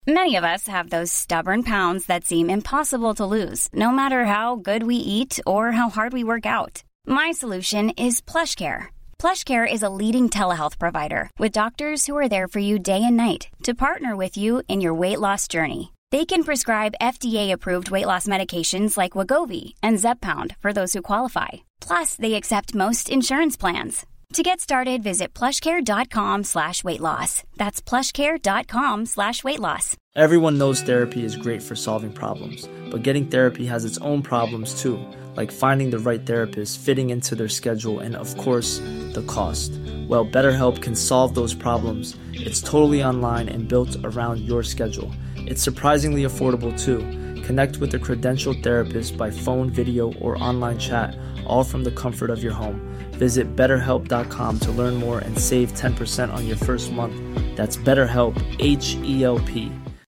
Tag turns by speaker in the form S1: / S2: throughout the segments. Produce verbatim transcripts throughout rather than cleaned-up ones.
S1: Many of us have those stubborn pounds that seem impossible to lose, no matter how good we eat or how hard we work out. My solution is PlushCare. PlushCare is a leading telehealth provider with doctors who are there for you day and night to partner with you in your weight loss journey. They can prescribe F D A-approved weight loss medications like Wegovy and Zepbound for those who qualify. Plus, they accept most insurance plans. To get started, visit plushcare.com slash weight loss. That's plushcare.com slash weight loss.
S2: Everyone knows therapy is great for solving problems, but getting therapy has its own problems too, like finding the right therapist, fitting into their schedule, and of course, the cost. Well, BetterHelp can solve those problems. It's totally online and built around your schedule. It's surprisingly affordable too. Connect with a credentialed therapist by phone, video, or online chat, all from the comfort of your home. Visit better help dot com to learn more and save ten percent on your first month. That's BetterHelp, H E L P.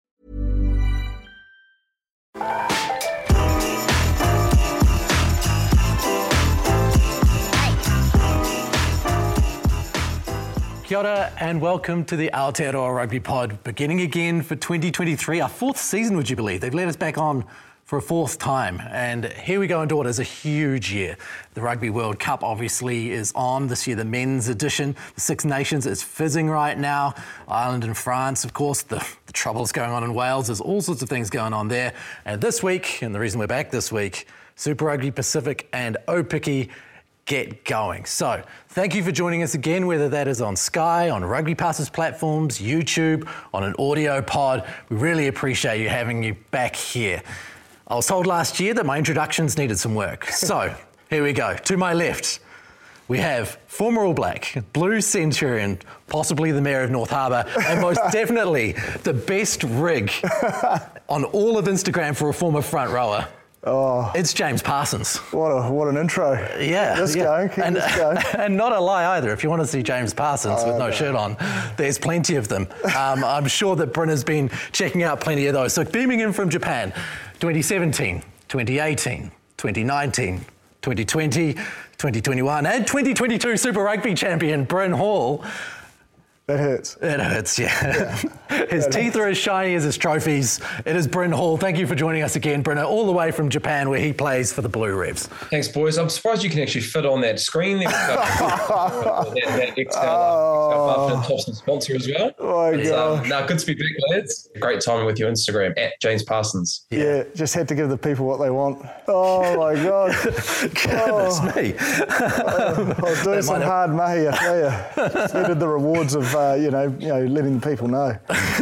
S3: Kia ora and welcome to the Aotearoa Rugby Pod, beginning again for twenty twenty-three, our fourth season, would you believe? They've let us back on for a fourth time, and here we go into what is a huge year. The Rugby World Cup obviously is on this year, the men's edition. The Six Nations is fizzing right now. Ireland and France, of course, the, the troubles going on in Wales. There's all sorts of things going on there. And this week, and the reason we're back this week, Super Rugby Pacific and Aupiki get going. So thank you for joining us again, whether that is on Sky, on Rugby Passes platforms, YouTube, on an audio pod. We really appreciate you having you back here. I was told last year that my introductions needed some work. So here we go. To my left, we have former All Black, Blue Centurion, possibly the Mayor of North Harbour, and most definitely the best rig on all of Instagram for a former front rower.
S4: Oh,
S3: it's James Parsons.
S4: What a what an intro.
S3: Yeah.
S4: Keep this
S3: yeah.
S4: going, keep
S3: and,
S4: this going.
S3: And not a lie either. If you want to see James Parsons oh, with no okay. shirt on, there's plenty of them. Um, I'm sure that Bryn has been checking out plenty of those. So beaming in from Japan, twenty seventeen, twenty eighteen, twenty nineteen, twenty twenty, twenty twenty-one, and twenty twenty-two Super Rugby champion Bryn Hall.
S4: That hurts.
S3: It hurts, yeah. yeah. His that teeth hurts. Are as shiny as his trophies. It is Bryn Hall. Thank you for joining us again, Bryn, all the way from Japan where he plays for the Blue Revs.
S5: Thanks, boys. I'm surprised you can actually fit on that screen there. that that Excel, oh. Excel Thompson sponsor as well.
S4: Oh, my God.
S5: Um, no, good to be back, lads. Great time with your Instagram, at James Parsons.
S4: Yeah. yeah, just had to give the people what they want. Oh, my God.
S3: Goodness
S4: oh.
S3: me.
S4: oh, I was doing some have... hard mahi, I tell you. Needed the rewards of... Uh, you know, you know, letting the people know.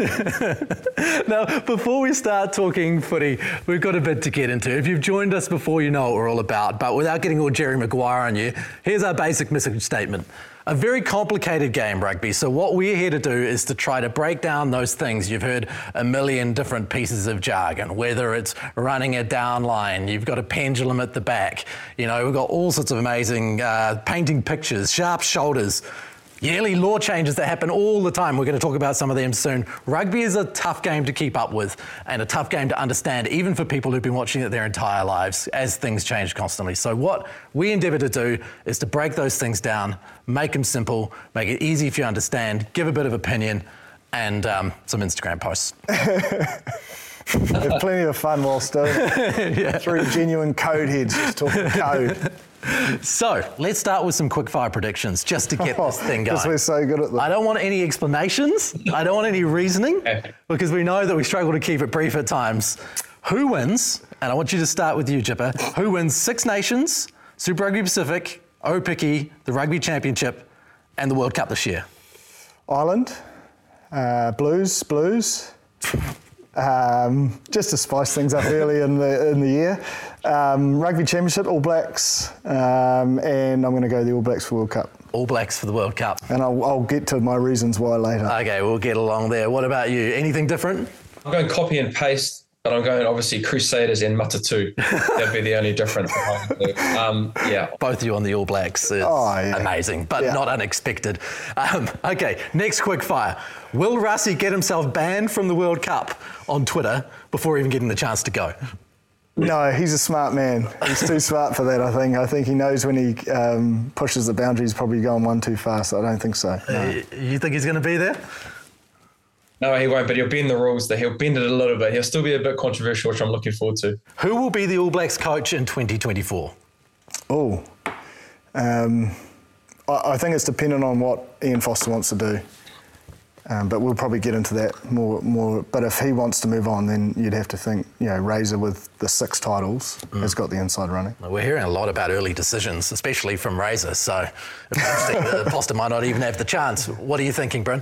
S3: Now, before we start talking footy, we've got a bit to get into. If you've joined us before, you know what we're all about. But without getting all Jerry Maguire on you, here's our basic message statement. A very complicated game, rugby. So what we're here to do is to try to break down those things. You've heard a million different pieces of jargon, whether it's running a down line, you've got a pendulum at the back. You know, we've got all sorts of amazing uh, painting pictures, sharp shoulders, yearly law changes that happen all the time. We're going to talk about some of them soon. Rugby is a tough game to keep up with and a tough game to understand, even for people who've been watching it their entire lives, as things change constantly. So what we endeavour to do is to break those things down, make them simple, make it easy for you to understand, give a bit of opinion, and um, some Instagram posts.
S4: Have plenty of fun whilst doing it. yeah. Three genuine code heads just talking code.
S3: So, let's start with some quick-fire predictions, just to get this thing going.
S4: Because we're so good at them.
S3: I don't want any explanations. I don't want any reasoning, because we know that we struggle to keep it brief at times. Who wins, and I want you to start with you, Jipper, who wins Six Nations, Super Rugby Pacific, Aupiki, the Rugby Championship, and the World Cup this year?
S4: Ireland, uh, Blues, Blues. Um, just to spice things up early in the in the year. Um, Rugby Championship, All Blacks, um, and I'm going to go the All Blacks for World Cup.
S3: All Blacks for the World Cup.
S4: And I'll, I'll get to my reasons why later.
S3: Okay, we'll get along there. What about you? Anything different?
S5: I'm going copy and paste, but I'm going obviously Crusaders and Matatu. That'd be the only difference. um, yeah.
S3: Both of you on the All Blacks is
S4: oh, yeah.
S3: amazing, but
S4: yeah.
S3: not unexpected. Um, okay, next quick fire. Will Rassie get himself banned from the World Cup on Twitter before even getting the chance to go?
S4: No, he's a smart man. He's too smart for that, I think. I think he knows when he um, pushes the boundaries, probably going one too fast. I don't think so. No.
S3: Uh, you think he's going to be there?
S5: No, he won't, but he'll bend the rules. That he'll bend it a little bit. He'll still be a bit controversial, which I'm looking forward to.
S3: Who will be the All Blacks coach in twenty twenty-four?
S4: Oh, um, I, I think it's dependent on what Ian Foster wants to do. Um, but we'll probably get into that more. More. But if he wants to move on, then you'd have to think, you know, Razor with the six titles mm. has got the inside running.
S3: We're hearing a lot about early decisions, especially from Razor. So uh, Foster might not even have the chance. What are you thinking, Bryn?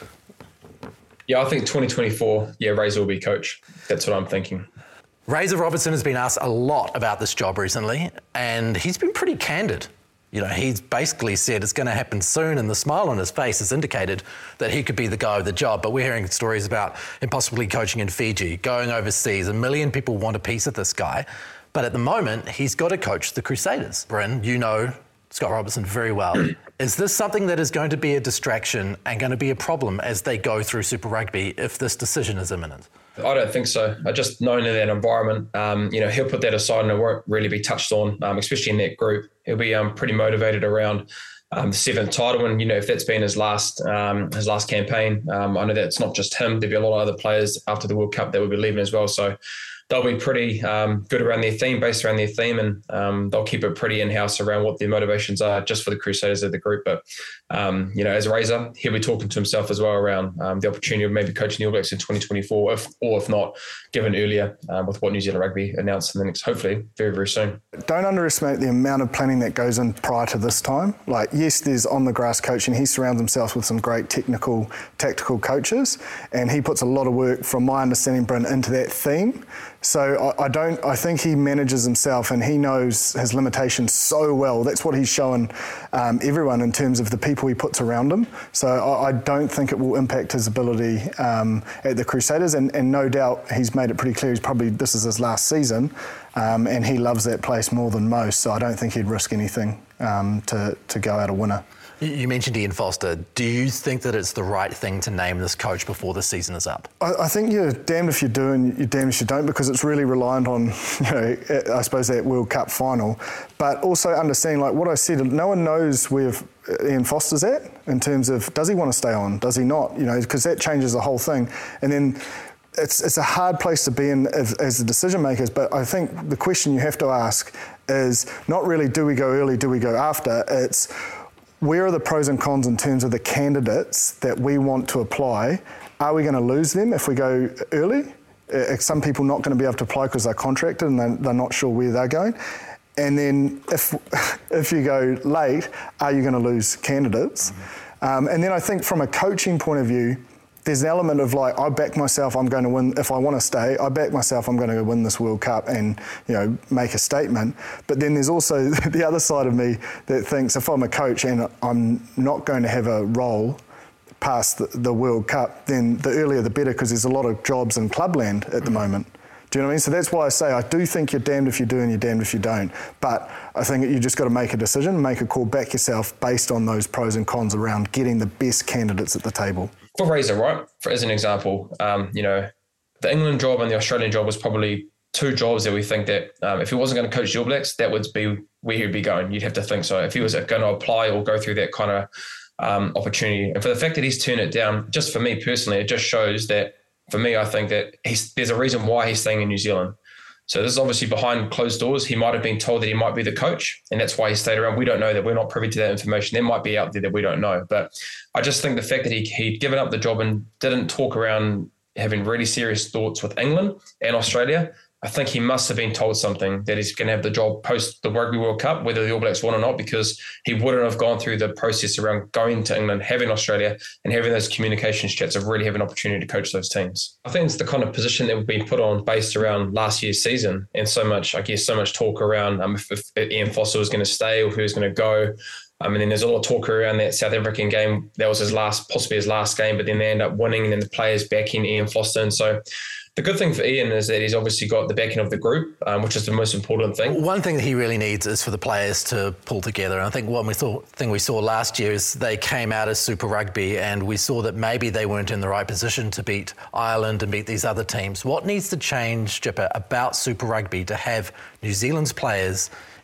S5: Yeah, I think twenty twenty-four, yeah, Razor will be coach. That's what I'm thinking.
S3: Razor Robertson has been asked a lot about this job recently, and he's been pretty candid. You know, he's basically said it's going to happen soon, and the smile on his face has indicated that he could be the guy with the job. But we're hearing stories about him possibly coaching in Fiji, going overseas. A million people want a piece of this guy. But at the moment, he's got to coach the Crusaders. Bryn, you know Scott Robertson very well. Is this something that is going to be a distraction and going to be a problem as they go through Super Rugby if this decision is imminent?
S5: I don't think so. I just known in that environment, um, you know, he'll put that aside and it won't really be touched on, um, especially in that group. He'll be um, pretty motivated around um, the seventh title, and you know, if that's been his last um, his last campaign, um, I know that's not just him. There'll be a lot of other players after the World Cup that will be leaving as well. So they'll be pretty um, good around their theme, based around their theme, and um, they'll keep it pretty in-house around what their motivations are just for the Crusaders of the group. But, um, you know, as a Razor, he'll be talking to himself as well around um, the opportunity of maybe coaching the All Blacks in twenty twenty-four, if, or if not, given earlier um, with what New Zealand Rugby announced in the next, hopefully, very, very soon.
S4: Don't underestimate the amount of planning that goes in prior to this time. Like, yes, there's on-the-grass coaching. He surrounds himself with some great technical, tactical coaches, and he puts a lot of work, from my understanding, Bryn, into that theme. So I, I don't. I think he manages himself, and he knows his limitations so well. That's what he's shown um, everyone in terms of the people he puts around him. So I, I don't think it will impact his ability um, at the Crusaders. And, and no doubt he's made it pretty clear. He's probably this is his last season, um, and he loves that place more than most. So I don't think he'd risk anything um, to to go out a winner.
S3: You mentioned Ian Foster. Do you think that it's the right thing to name this coach before the season is up?
S4: I, I think you're damned if you do and you're damned if you don't, because it's really reliant on, you know, I suppose that World Cup final. But also understanding, like what I said, no one knows where Ian Foster's at in terms of, does he want to stay on? Does he not? You know, because that changes the whole thing. And then it's it's a hard place to be in as, as the decision makers. But I think the question you have to ask is not really, do we go early, do we go after? It's, where are the pros and cons in terms of the candidates that we want to apply? Are we going to lose them if we go early? Are some people not going to be able to apply because they're contracted and they're, they're not sure where they're going? And then if if you go late, are you going to lose candidates? Mm-hmm. Um, and then I think from a coaching point of view, there's an element of like, I back myself, I'm going to win. If I want to stay, I back myself, I'm going to win this World Cup and, you know, make a statement. But then there's also the other side of me that thinks if I'm a coach and I'm not going to have a role past the, the World Cup, then the earlier the better, because there's a lot of jobs in clubland at the moment. Do you know what I mean? So that's why I say I do think you're damned if you do and you're damned if you don't. But I think you just got to make a decision, make a call, back yourself based on those pros and cons around getting the best candidates at the table.
S5: For Razor, right, for, as an example, um, you know, the England job and the Australian job was probably two jobs that we think that um, if he wasn't going to coach the All Blacks, that would be where he'd be going. You'd have to think so. If he was going to apply or go through that kind of um, opportunity. And for the fact that he's turned it down, just for me personally, it just shows that, for me, I think that he's, there's a reason why he's staying in New Zealand. So this is obviously behind closed doors. He might have been told that he might be the coach, and that's why he stayed around. We don't know that. We're not privy to that information. There might be out there that we don't know. But I just think the fact that he, he'd given up the job and didn't talk around having really serious thoughts with England and Australia, I think he must have been told something that he's going to have the job post the Rugby World Cup, whether the All Blacks won or not, because he wouldn't have gone through the process around going to England, having Australia, and having those communications chats of really having an opportunity to coach those teams. I think it's the kind of position that we've been put on based around last year's season, and so much, I guess, so much talk around um, if, if Ian Foster was going to stay or who was going to go. Um, and then there's a lot of talk around that South African game. That was his last, possibly his last game, but then they end up winning, and then the players backing Ian Foster. And so the good thing for Ian is that he's obviously got the backing of the group, um, which is the most important thing.
S3: One thing that he really needs is for the players to pull together. And I think one we thought, thing we saw last year is they came out as Super Rugby, and we saw that maybe they weren't in the right position to beat Ireland and beat these other teams. What needs to change, Jipper, about Super Rugby to have New Zealand's players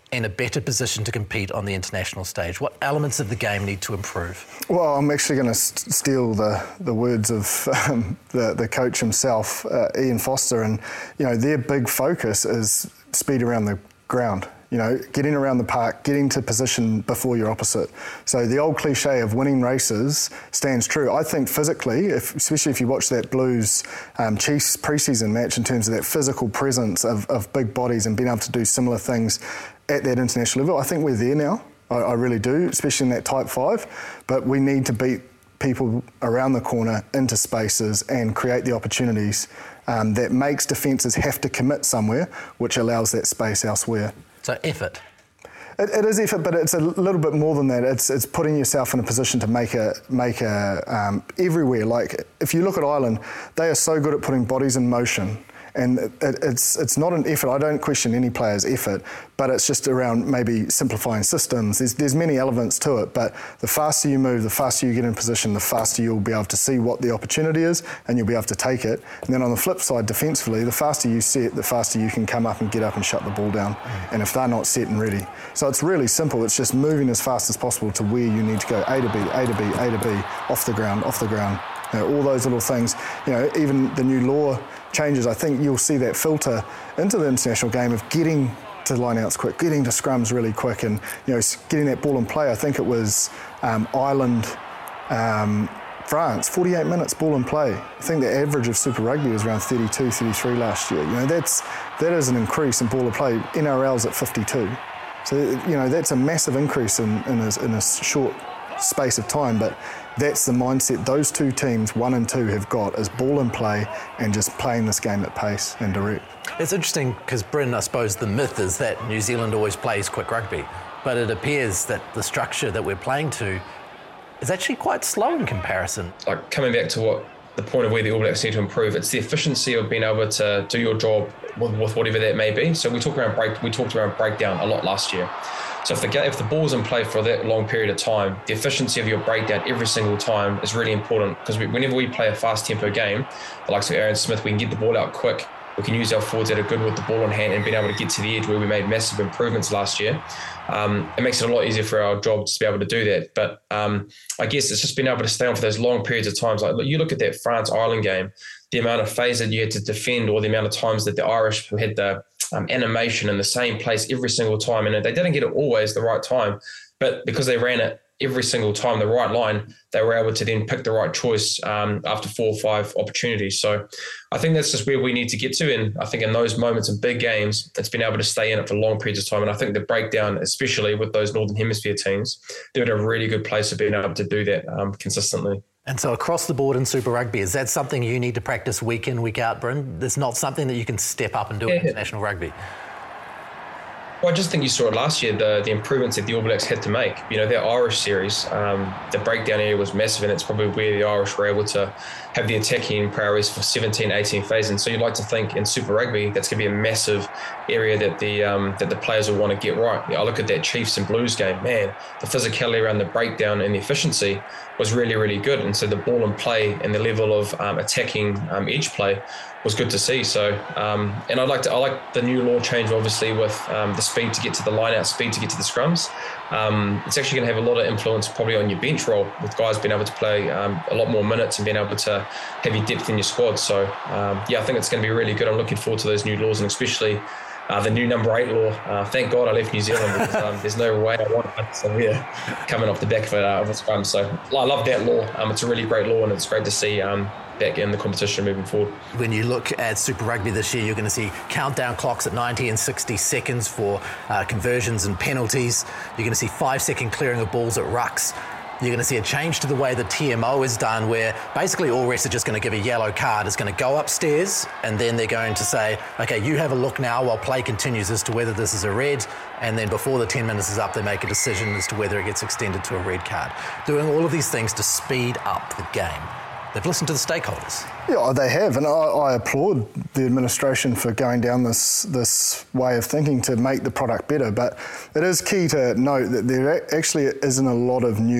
S3: in a better position to compete on the international stage? What elements of the game need to improve?
S4: Well, I'm actually going to st- steal the, the words of um, the, the coach himself, uh, Ian Foster, and you know their big focus is speed around the ground. You know, getting around the park, getting to position before your opposite. So the old cliche of winning races stands true. I think physically, if, especially if you watch that Blues um, Chiefs preseason match in terms of that physical presence of, of big bodies and being able to do similar things at that international level, I think we're there now. I, I really do, especially in that type five. But we need to beat people around the corner into spaces and create the opportunities um, that makes defences have to commit somewhere, which allows that space elsewhere.
S3: So effort.
S4: It, it is effort, but it's a little bit more than that. It's it's putting yourself in a position to make a make a um, everywhere. Like if you look at Ireland, they are so good at putting bodies in motion. And it, it's it's not an effort. I don't question any player's effort, but it's just around maybe simplifying systems. There's there's many elements to it, but the faster you move, the faster you get in position, the faster you'll be able to see what the opportunity is, and you'll be able to take it. And then on the flip side, defensively, the faster you set, the faster you can come up and get up and shut the ball down. And if they're not set and ready, so it's really simple. It's just moving as fast as possible to where you need to go. A to B, A to B, A to B, off the ground, off the ground. You know, all those little things. You know, even the new law changes, I think you'll see that filter into the international game of getting to lineouts quick, getting to scrums really quick, and you know, getting that ball in play. I think it was um, Ireland, um, France, forty-eight minutes ball in play. I think the average of Super Rugby was around thirty-two, thirty-three last year. You know, that's that is an increase in ball of play. N R L's at fifty-two, so you know that's a massive increase in in a, in a short space of time, but that's the mindset those two teams, one and two, have got, is ball in play and just playing this game at pace and direct.
S3: It's interesting because, Bryn, I suppose the myth is that New Zealand always plays quick rugby, but it appears that the structure that we're playing to is actually quite slow in comparison.
S5: Like coming back to what the point of where the All Blacks need to improve, it's the efficiency of being able to do your job with, with whatever that may be. So we talk around break, we talked around breakdown a lot last year. So if the, if the ball's in play for that long period of time, the efficiency of your breakdown every single time is really important, because we, whenever we play a fast tempo game, the likes of Aaron Smith, we can get the ball out quick. We can use our forwards that are good with the ball in hand and being able to get to the edge, where we made massive improvements last year. Um, it makes it a lot easier for our job to be able to do that. But um, I guess it's just being able to stay on for those long periods of times. Like you look at that France-Ireland game, the amount of phase that you had to defend, or the amount of times that the Irish who had the um, animation in the same place every single time. And they didn't get it always the right time, but because they ran it every single time the right line, they were able to then pick the right choice um, after four or five opportunities. So I think that's just where we need to get to. And I think in those moments in big games, it's been able to stay in it for long periods of time. And I think the breakdown, especially with those Northern Hemisphere teams, they're in a really good place of being able to do that um, consistently.
S3: And so across the board in Super Rugby, is that something you need to practice week in, week out, Bryn? There's not something that you can step up and do yeah. in international rugby?
S5: Well, I just think you saw it last year, the the improvements that the All Blacks had to make. You know, their Irish series, um, the breakdown area was massive, and it's probably where the Irish were able to have the attacking priorities for seventeen, eighteen phases. And so you'd like to think in Super Rugby, that's going to be a massive area that the um, that the players will want to get right. You know, I look at that Chiefs and Blues game, man, the physicality around the breakdown and the efficiency was really, really good. And so the ball and play and the level of um, attacking um, edge play was good to see. So, um, and I like to, I like the new law change, obviously, with um, the speed to get to the line out, speed to get to the scrums. Um, it's actually going to have a lot of influence probably on your bench role, with guys being able to play um, a lot more minutes and being able to have your depth in your squad. So, um, yeah, I think it's going to be really good. I'm looking forward to those new laws, and especially Uh, the new number eight law. Uh, thank God I left New Zealand, because um, there's no way I want it. So yeah, coming off the back of it, uh, of a scrum. So I love that law. Um, it's a really great law, and it's great to see um, back in the competition moving forward.
S3: When you look at Super Rugby this year, you're going to see countdown clocks at ninety and sixty seconds for uh, conversions and penalties. You're going to see five second clearing of balls at rucks. You're going to see a change to the way the T M O is done, where basically all refs are just going to give a yellow card. It's going to go upstairs, and then they're going to say, okay, you have a look now while play continues as to whether this is a red, and then before the ten minutes is up, they make a decision as to whether it gets extended to a red card. Doing all of these things to speed up the game. They've listened to the stakeholders. Yeah,
S4: they have, and I, I applaud the administration for going down this this way of thinking to make the product better. But it is key to note that there actually isn't a lot of new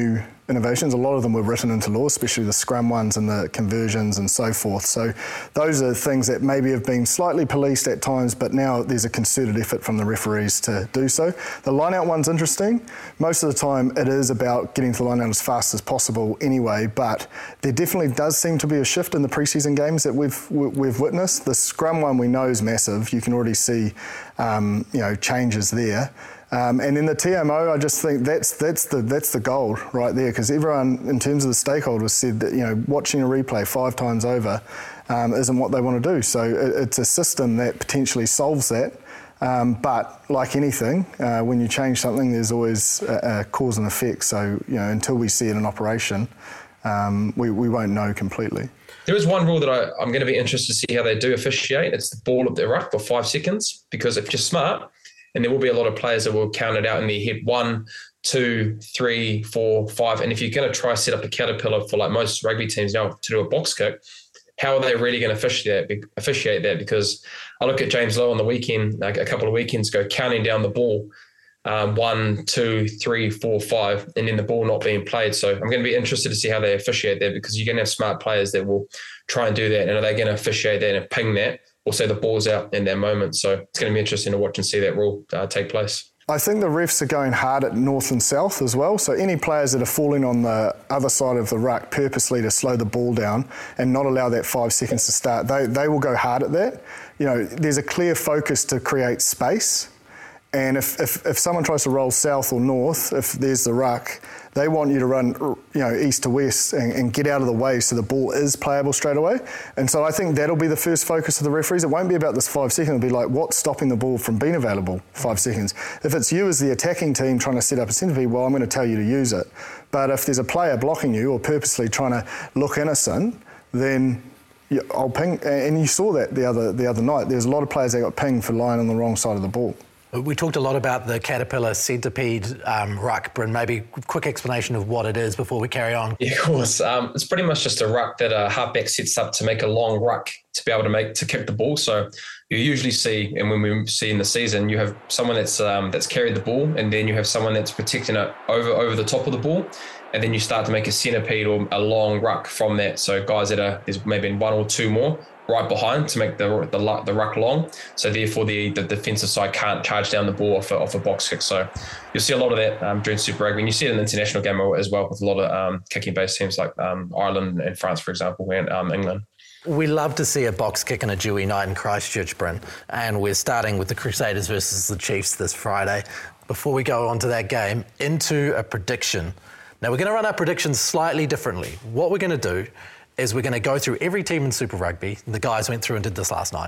S4: innovations. A lot of them were written into law, especially the scrum ones and the conversions and so forth. So those are things that maybe have been slightly policed at times, but now there's a concerted effort from the referees to do so. The line-out one's interesting. Most of the time it is about getting to the line-out as fast as possible anyway, but there definitely does seem to be a shift in the pre-season games that we've we've witnessed. The scrum one we know is massive. You can already see um, you know, changes there. Um, and in the T M O, I just think that's that's the that's the gold right there, because everyone, in terms of the stakeholders, said that, you know, watching a replay five times over um, isn't what they want to do. So it, it's a system that potentially solves that. Um, but like anything, uh, when you change something, there's always a, a cause and effect. So, you know, until we see it in operation, um, we, we won't know completely.
S5: There is one rule that I, I'm going to be interested to see how they do officiate. It's the ball of the ruck for five seconds, because if you're smart, and there will be a lot of players that will count it out in their head, one, two, three, four, five. And if you're going to try set up a caterpillar for like most rugby teams now to do a box kick, how are they really going to officiate that? Officiate that? Because I look at James Lowe on the weekend, like a couple of weekends ago, counting down the ball, um, one, two, three, four, five, and then the ball not being played. So I'm going to be interested to see how they officiate that, because you're going to have smart players that will try and do that. And are they going to officiate that and ping that, or say the ball's out in that moment? So it's going to be interesting to watch and see that rule uh, take place.
S4: I think the refs are going hard at north and south as well. So any players that are falling on the other side of the ruck purposely to slow the ball down and not allow that five seconds to start, they, they will go hard at that. You know, there's a clear focus to create space. And if, if, if someone tries to roll south or north, if there's the ruck, they want you to run, you know, east to west and, and get out of the way so the ball is playable straight away. And so I think that'll be the first focus of the referees. It won't be about this five seconds. It'll be like, what's stopping the ball from being available five seconds? If it's you as the attacking team trying to set up a centipede, well, I'm going to tell you to use it. But if there's a player blocking you or purposely trying to look innocent, then I'll ping. And you saw that the other the other night. There's a lot of players that got pinged for lying on the wrong side of the ball.
S3: We talked a lot about the caterpillar centipede um, ruck, Bryn. Maybe a quick explanation of what it is before we carry on.
S5: Yeah, of course. Um, it's pretty much just a ruck that a halfback sets up to make a long ruck to be able to make to kick the ball. So you usually see, and when we see in the season, you have someone that's um, that's carried the ball, and then you have someone that's protecting it over over the top of the ball, and then you start to make a centipede or a long ruck from that. So guys that are, there's maybe one or two more right behind to make the the, the ruck long. So therefore the, the defensive side can't charge down the ball off a, off a box kick. So you'll see a lot of that um, during Super Rugby. And you see it in the international game as well with a lot of um, kicking-based teams like um, Ireland and France, for example, and um, England.
S3: We love to see a box kick and a Dewey night in Christchurch, Bryn. And we're starting with the Crusaders versus the Chiefs this Friday. Before we go on to that game, into a prediction. Now, we're going to run our predictions slightly differently. What we're going to do is we're going to go through every team in Super Rugby. The guys went through and did this last night.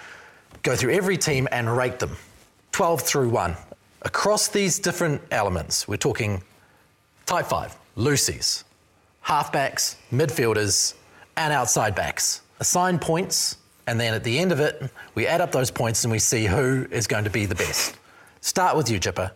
S3: Go through every team and rate them, twelve through one. Across these different elements, we're talking type five, loosies, halfbacks, midfielders, and outside backs. Assign points, and then at the end of it, we add up those points and we see who is going to be the best. Start with you, Jipper.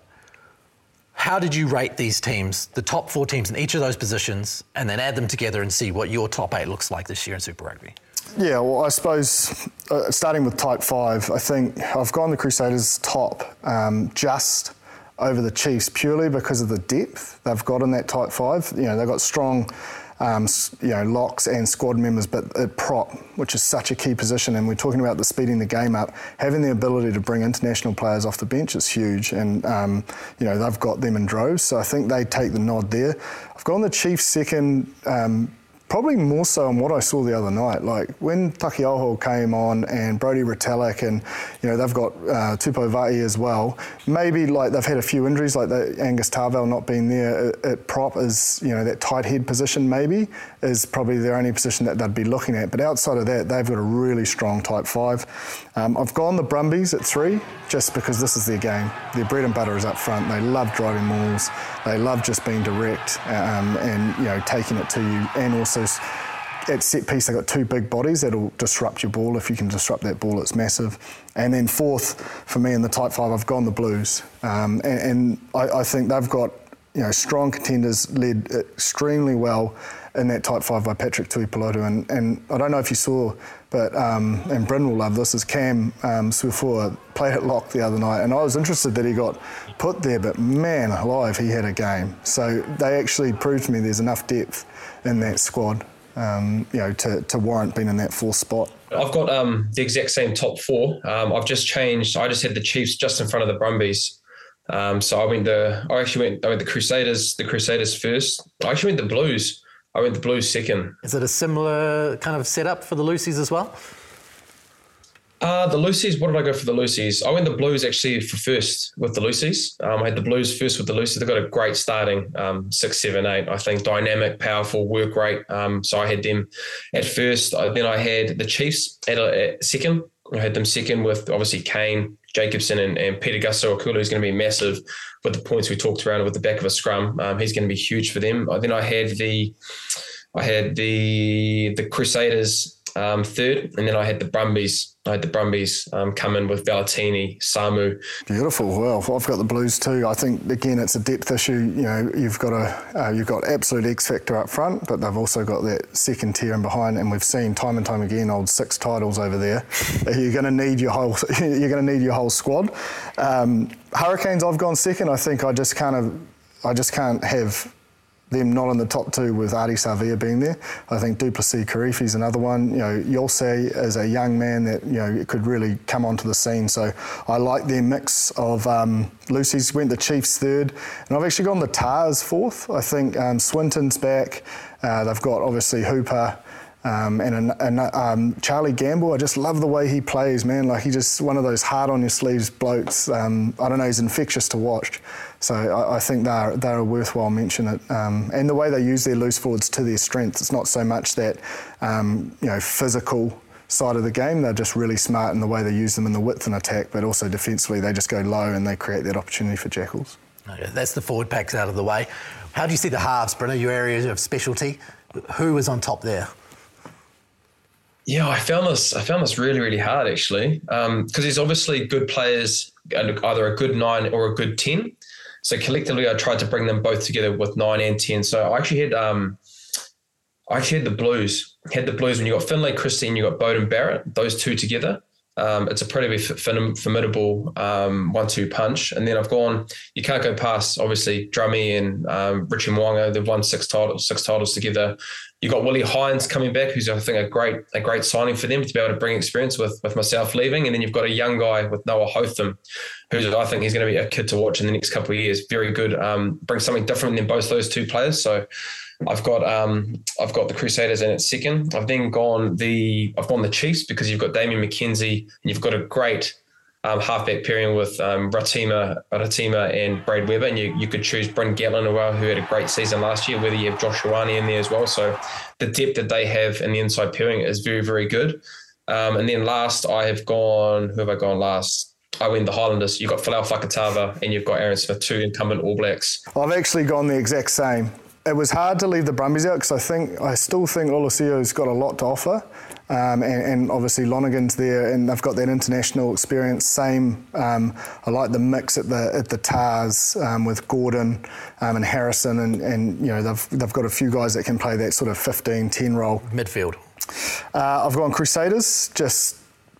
S3: How did you rate these teams, the top four teams in each of those positions, and then add them together and see what your top eight looks like this year in Super Rugby?
S4: Yeah, well, I suppose uh, starting with type five, I think I've gone the Crusaders top um, just over the Chiefs purely because of the depth they've got in that type five. You know, they've got strong Um, you know, locks and squad members, but at prop, which is such a key position, and we're talking about the speeding the game up, having the ability to bring international players off the bench is huge, and um, you know, they've got them in droves, so I think they take the nod there. I've gone the Chiefs second, um, probably more so on what I saw the other night. Like when Takiaho came on and Brodie Retallick, and you know, they've got uh, Tupou Vaa'i as well. Maybe like they've had a few injuries, like the Angus Tarvell not being there at, at prop is, you know, that tight head position maybe is probably their only position that they'd be looking at. But outside of that, they've got a really strong type five. Um, I've gone the Brumbies at three, just because this is their game. Their bread and butter is up front. They love driving mauls. They love just being direct um, and, you know, taking it to you, and also at set piece, they've got two big bodies that'll disrupt your ball. If you can disrupt that ball, it's massive. And then fourth, for me in the type five, I've gone the Blues. Um, and and I, I think they've got, you know, strong contenders led extremely well in that tight five by Patrick Tuipulotu. And, and I don't know if you saw, but, um, and Bryn will love this, is Cam um, Suafua played at lock the other night, and I was interested that he got put there, but man alive, he had a game. So they actually proved to me there's enough depth in that squad, um, you know, to, to warrant being in that fourth spot.
S5: I've got um, the exact same top four. Um, I've just changed. I just had the Chiefs just in front of the Brumbies. Um, so I went the. I actually went. I went the Crusaders. The Crusaders first. I actually went the Blues. I went the Blues second.
S3: Is it a similar kind of setup for the Lucies as well?
S5: Uh, the Lucies, what did I go for the Lucies? I went the Blues actually for first with the Lucies. Um, I had the Blues first with the Lucies. They've got a great starting um, six, seven, eight. I think dynamic, powerful, work rate. Um, so I had them at first. Uh, then I had the Chiefs at, at second. I had them second with obviously Kane, Jacobson, and, and Peter Gasso-Akulu, who's going to be massive with the points we talked around with the back of a scrum. Um, he's going to be huge for them. Uh, then I had the, I had the the Crusaders um, third, and then I had the Brumbies. I had the Brumbies um, come in with Valentini, Samu.
S4: Beautiful. Well, I've got the Blues too. I think again it's a depth issue. You know, you've got a uh, you've got absolute X factor up front, but they've also got that second tier in behind. And we've seen time and time again, old six titles over there. You're going to need your whole you're going to need your whole squad. Um, Hurricanes, I've gone second. I think I just kind of I just can't have them not in the top two with Ardie Savea being there. I think Duplessis Karifi's another one. You know, Yulse is a young man that, you know, could really come onto the scene. So I like their mix of um, Lucy's went the Chiefs third, and I've actually gone the Tars fourth. I think um, Swinton's back. Uh, they've got obviously Hooper. Um, and and um, Charlie Gamble, I just love the way he plays, man. Like, he just one of those hard on your sleeves blokes. Um, I don't know, he's infectious to watch. So I, I think they're they're a worthwhile mention. It um, and the way they use their loose forwards to their strength. It's not so much that um, you know physical side of the game. They're just really smart in the way they use them in the width and attack, but also defensively they just go low and they create that opportunity for Jackals.
S3: Okay, that's the forward packs out of the way. How do you see the halves, Brynner? Your areas of specialty. Who is on top there?
S5: Yeah, I found this. I found this really, really hard actually, because um, there's obviously good players, either a good nine or a good ten. So collectively, I tried to bring them both together with nine and ten. So I actually had, um, I actually had the Blues. Had the Blues when you got Finlay Christie and you got Bowden Barrett. Those two together, um, it's a pretty formidable um, one-two punch. And then I've gone. You can't go past obviously Drummy and um, Richie Mwanga. They've won six titles, six titles together. You got Willie Hines coming back, who's I think a great a great signing for them to be able to bring experience with with myself leaving, and then you've got a young guy with Noah Hotham, who's I think he's going to be a kid to watch in the next couple of years. Very good, um, brings something different than both those two players. So I've got um, I've got the Crusaders in at second. I've then gone the I've gone the Chiefs because you've got Damian McKenzie and you've got a great Um, halfback pairing with um, Ratima, Ratima and Brad Weber, and you, you could choose Bryn Gatlin as well, who had a great season last year, whether you have Josh Ioane in there as well. So the depth that they have in the inside pairing is very, very good. Um, and then last, I have gone, who have I gone last? I went the Highlanders. You've got Folau Fakatava and you've got Aaron Smith, two incumbent All Blacks.
S4: I've actually gone the exact same. It was hard to leave the Brumbies out because I think I still think Olosio's got a lot to offer. Um, and, and obviously Lonergan's there, and they've got that international experience. Same, um, I like the mix at the at the Tars um, with Gordon um, and Harrison, and, and you know they've they've got a few guys that can play that sort of fifteen ten role.
S3: Midfield.
S4: Uh, I've gone Crusaders, just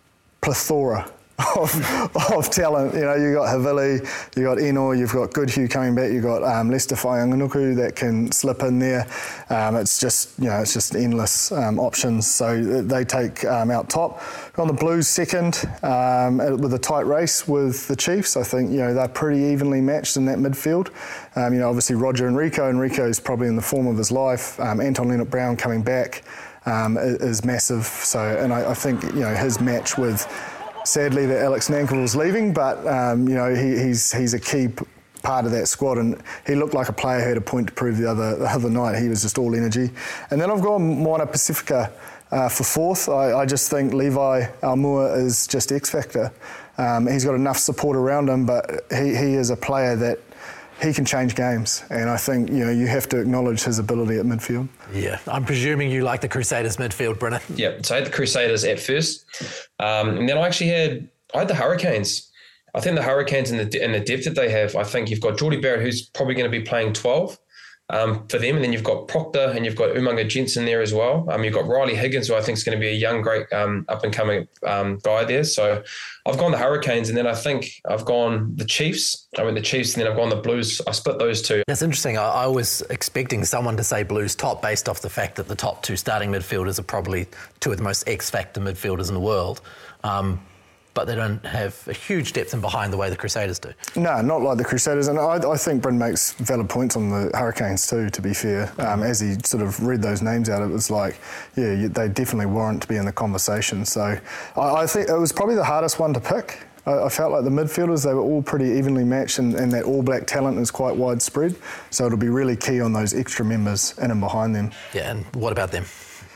S4: plethora of, of talent. You know, you got Havili, you got Eno, you've got Goodhue coming back, you've got um, Lester Whaianganuku that can slip in there. Um, it's just, you know, it's just endless um, options. So they take um, out top. On the Blues second, um, with a tight race with the Chiefs. I think, you know, they're pretty evenly matched in that midfield. Um, you know, obviously Roger Enrico. Enrico's probably in the form of his life. Um, Anton Leonard-Brown coming back um, is massive. So, and I, I think, you know, his match with, sadly, that Alex Nankerville's leaving, but um, you know he, he's he's a key p- part of that squad, and he looked like a player who had a point to prove the other the other night. He was just all energy. And then I've gone Moana Pacifica uh, for fourth. I, I just think Levi Aumua is just X factor. Um, he's got enough support around him, but he, he is a player that he can change games, and I think you know you have to acknowledge his ability at midfield.
S3: Yeah, I'm presuming you like the Crusaders midfield, Brynner.
S5: Yeah, so I had the Crusaders at first, um, and then I actually had I had the Hurricanes. I think the Hurricanes and the and the depth that they have. I think you've got Geordie Barrett, who's probably going to be playing twelve. um, for them. And then you've got Proctor and you've got Umaga Jensen there as well. Um, you've got Riley Higgins, who I think is going to be a young, great um, up-and-coming um, guy there. So I've gone the Hurricanes, and then I think I've gone the Chiefs. I went the Chiefs, and then I've gone the Blues. I split those two.
S3: That's interesting. I, I was expecting someone to say Blues top based off the fact that the top two starting midfielders are probably two of the most X-factor midfielders in the world. Um, but they don't have a huge depth in behind the way the Crusaders do.
S4: No, not like the Crusaders. And I, I think Bryn makes valid points on the Hurricanes too, to be fair. Um, as he sort of read those names out, it was like, yeah, they definitely warrant to be in the conversation. So I, I think it was probably the hardest one to pick. I, I felt like the midfielders, they were all pretty evenly matched, and, and that All Black talent is quite widespread. So it'll be really key on those extra members in and behind them.
S3: Yeah, and what about them?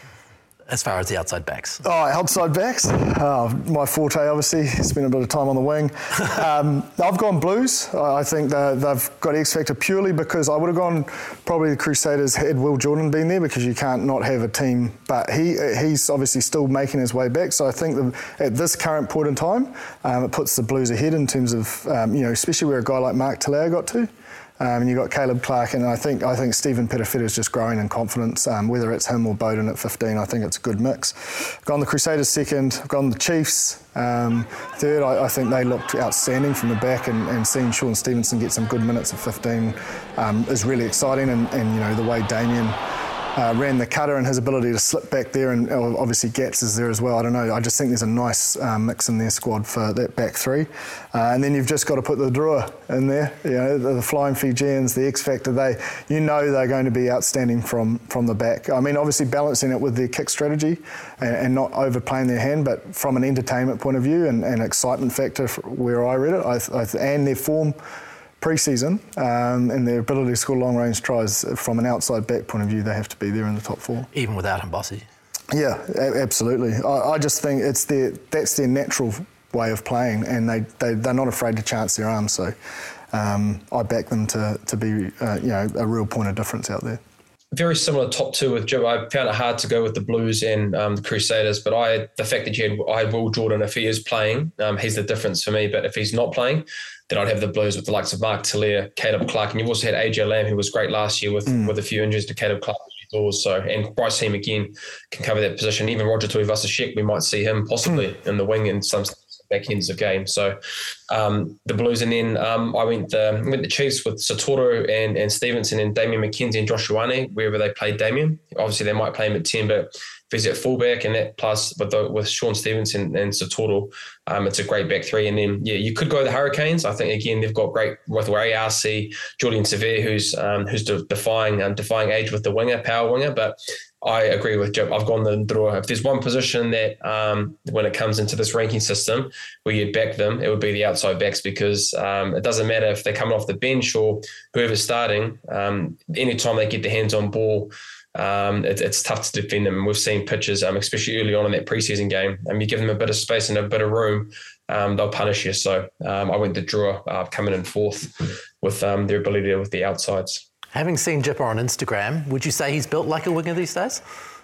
S3: As far as the outside backs?
S4: Oh, outside backs. Oh, my forte, obviously. Spent a bit of time on the wing. Um, I've gone Blues. I think they've got X Factor purely because I would have gone probably the Crusaders had Will Jordan been there, because you can't not have a team. But he he's obviously still making his way back. So I think the, at this current point in time, um, it puts the Blues ahead in terms of, um, you know, especially where a guy like Mark Talao got to. Um, and you've got Caleb Clark, and I think I think Stephen Pettifetta is just growing in confidence. Um, whether it's him or Bowden at fifteen, I think it's a good mix. I've gone the Crusaders second, I've gone the Chiefs um, third. I, I think they looked outstanding from the back, and, and seeing Sean Stevenson get some good minutes at fifteen um, is really exciting. And, and you know, the way Damien Uh, ran the cutter and his ability to slip back there, and obviously Gats is there as well. I don't know, I just think there's a nice um, mix in their squad for that back three. Uh, and then you've just got to put the Drua in there, you know, the, the Flying Fijians, the X Factor, they, you know they're going to be outstanding from, from the back. I mean, obviously balancing it with their kick strategy and, and not overplaying their hand, but from an entertainment point of view and, and excitement factor where I read it, I, I, and their form pre-season um, and their ability to score long-range tries from an outside back point of view, they have to be there in the top four.
S3: Even without Mbossi?
S4: Yeah, a- absolutely. I, I just think it's their that's their natural way of playing, and they, they, they're not afraid to chance their arms. So um, I back them to, to be uh, you know, a real point of difference out there.
S5: Very similar top two with Jim. I found it hard to go with the Blues and um, the Crusaders, but I the fact that you had, I had Will Jordan, if he is playing, um, he's the difference for me. But if he's not playing, then I'd have the Blues with the likes of Mark Talao, Caleb Clark, and you've also had A J Lamb, who was great last year with, mm. with a few injuries to Caleb Clark. So, and Bryce Heem again can cover that position. Even Roger Tuivasa-Sheck, we might see him possibly mm. in the wing in some back ends of game. So um, the Blues, and then um, I went the went the Chiefs with Sotoro and, and Stevenson and Damian McKenzie and Josh Ioane, wherever they played Damian. Obviously, they might play him at ten, but if he's at fullback and that plus with the, with Sean Stevenson and Sotoro, um, it's a great back three. And then, yeah, you could go the Hurricanes. I think, again, they've got great with A R C, Julian Severe, who's um, who's defying um, defying age with the winger, power winger, but I agree with Joe. I've gone the Ndroa. If there's one position that um, when it comes into this ranking system where you'd back them, it would be the outside backs, because um, it doesn't matter if they're coming off the bench or whoever's starting. Um, anytime they get their hands on ball, um, it, it's tough to defend them. And we've seen pitches, um, especially early on in that preseason game, and you give them a bit of space and a bit of room, um, they'll punish you. So um, I went the Drua uh, coming in fourth with um, their ability with the outsides.
S3: Having seen Jipper on Instagram, would you say he's built like a winger these days?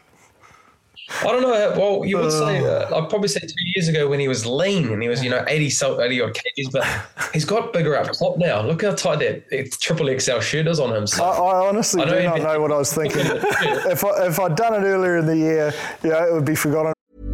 S5: I don't know. Well, you would say, uh, I'd probably say two years ago when he was lean and he was, you know, eighty, eighty odd kgs, but he's got bigger up top now. Look how tight that triple X L shirt is on him. So
S4: I, I honestly I do not know what I was thinking. if, I, if I'd done it earlier in the year, yeah, it would be forgotten.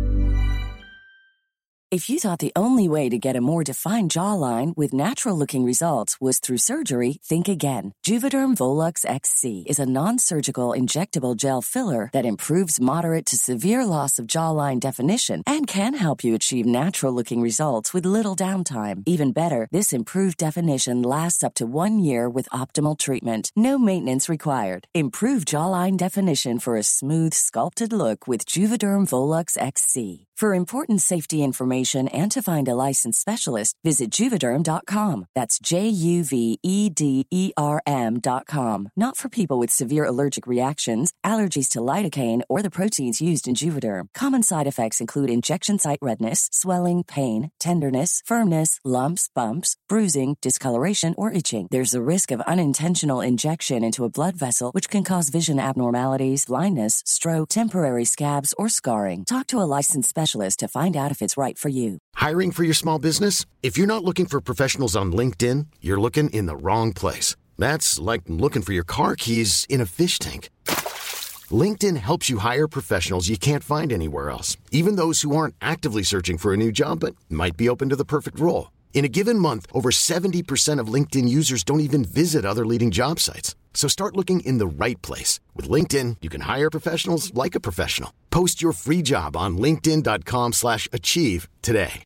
S6: If you thought the only way to get a more defined jawline with natural-looking results was through surgery, think again. Juvederm Volux X C is a non-surgical injectable gel filler that improves moderate to severe loss of jawline definition and can help you achieve natural-looking results with little downtime. Even better, this improved definition lasts up to one year with optimal treatment. No maintenance required. Improve jawline definition for a smooth, sculpted look with Juvederm Volux X C. For important safety information and to find a licensed specialist, visit Juvederm dot com. That's J U V E D E R M dot com. Not for people with severe allergic reactions, allergies to lidocaine, or the proteins used in Juvederm. Common side effects include injection site redness, swelling, pain, tenderness, firmness, lumps, bumps, bruising, discoloration, or itching. There's a risk of unintentional injection into a blood vessel, which can cause vision abnormalities, blindness, stroke, temporary scabs, or scarring. Talk to a licensed specialist to find out if it's right for you.
S7: Hiring for your small business? If you're not looking for professionals on LinkedIn, you're looking in the wrong place. That's like looking for your car keys in a fish tank. LinkedIn helps you hire professionals you can't find anywhere else, even those who aren't actively searching for a new job but might be open to the perfect role. In a given month, over seventy percent of LinkedIn users don't even visit other leading job sites. So start looking in the right place. With LinkedIn, you can hire professionals like a professional. Post your free job on linkedin.com slash achieve today.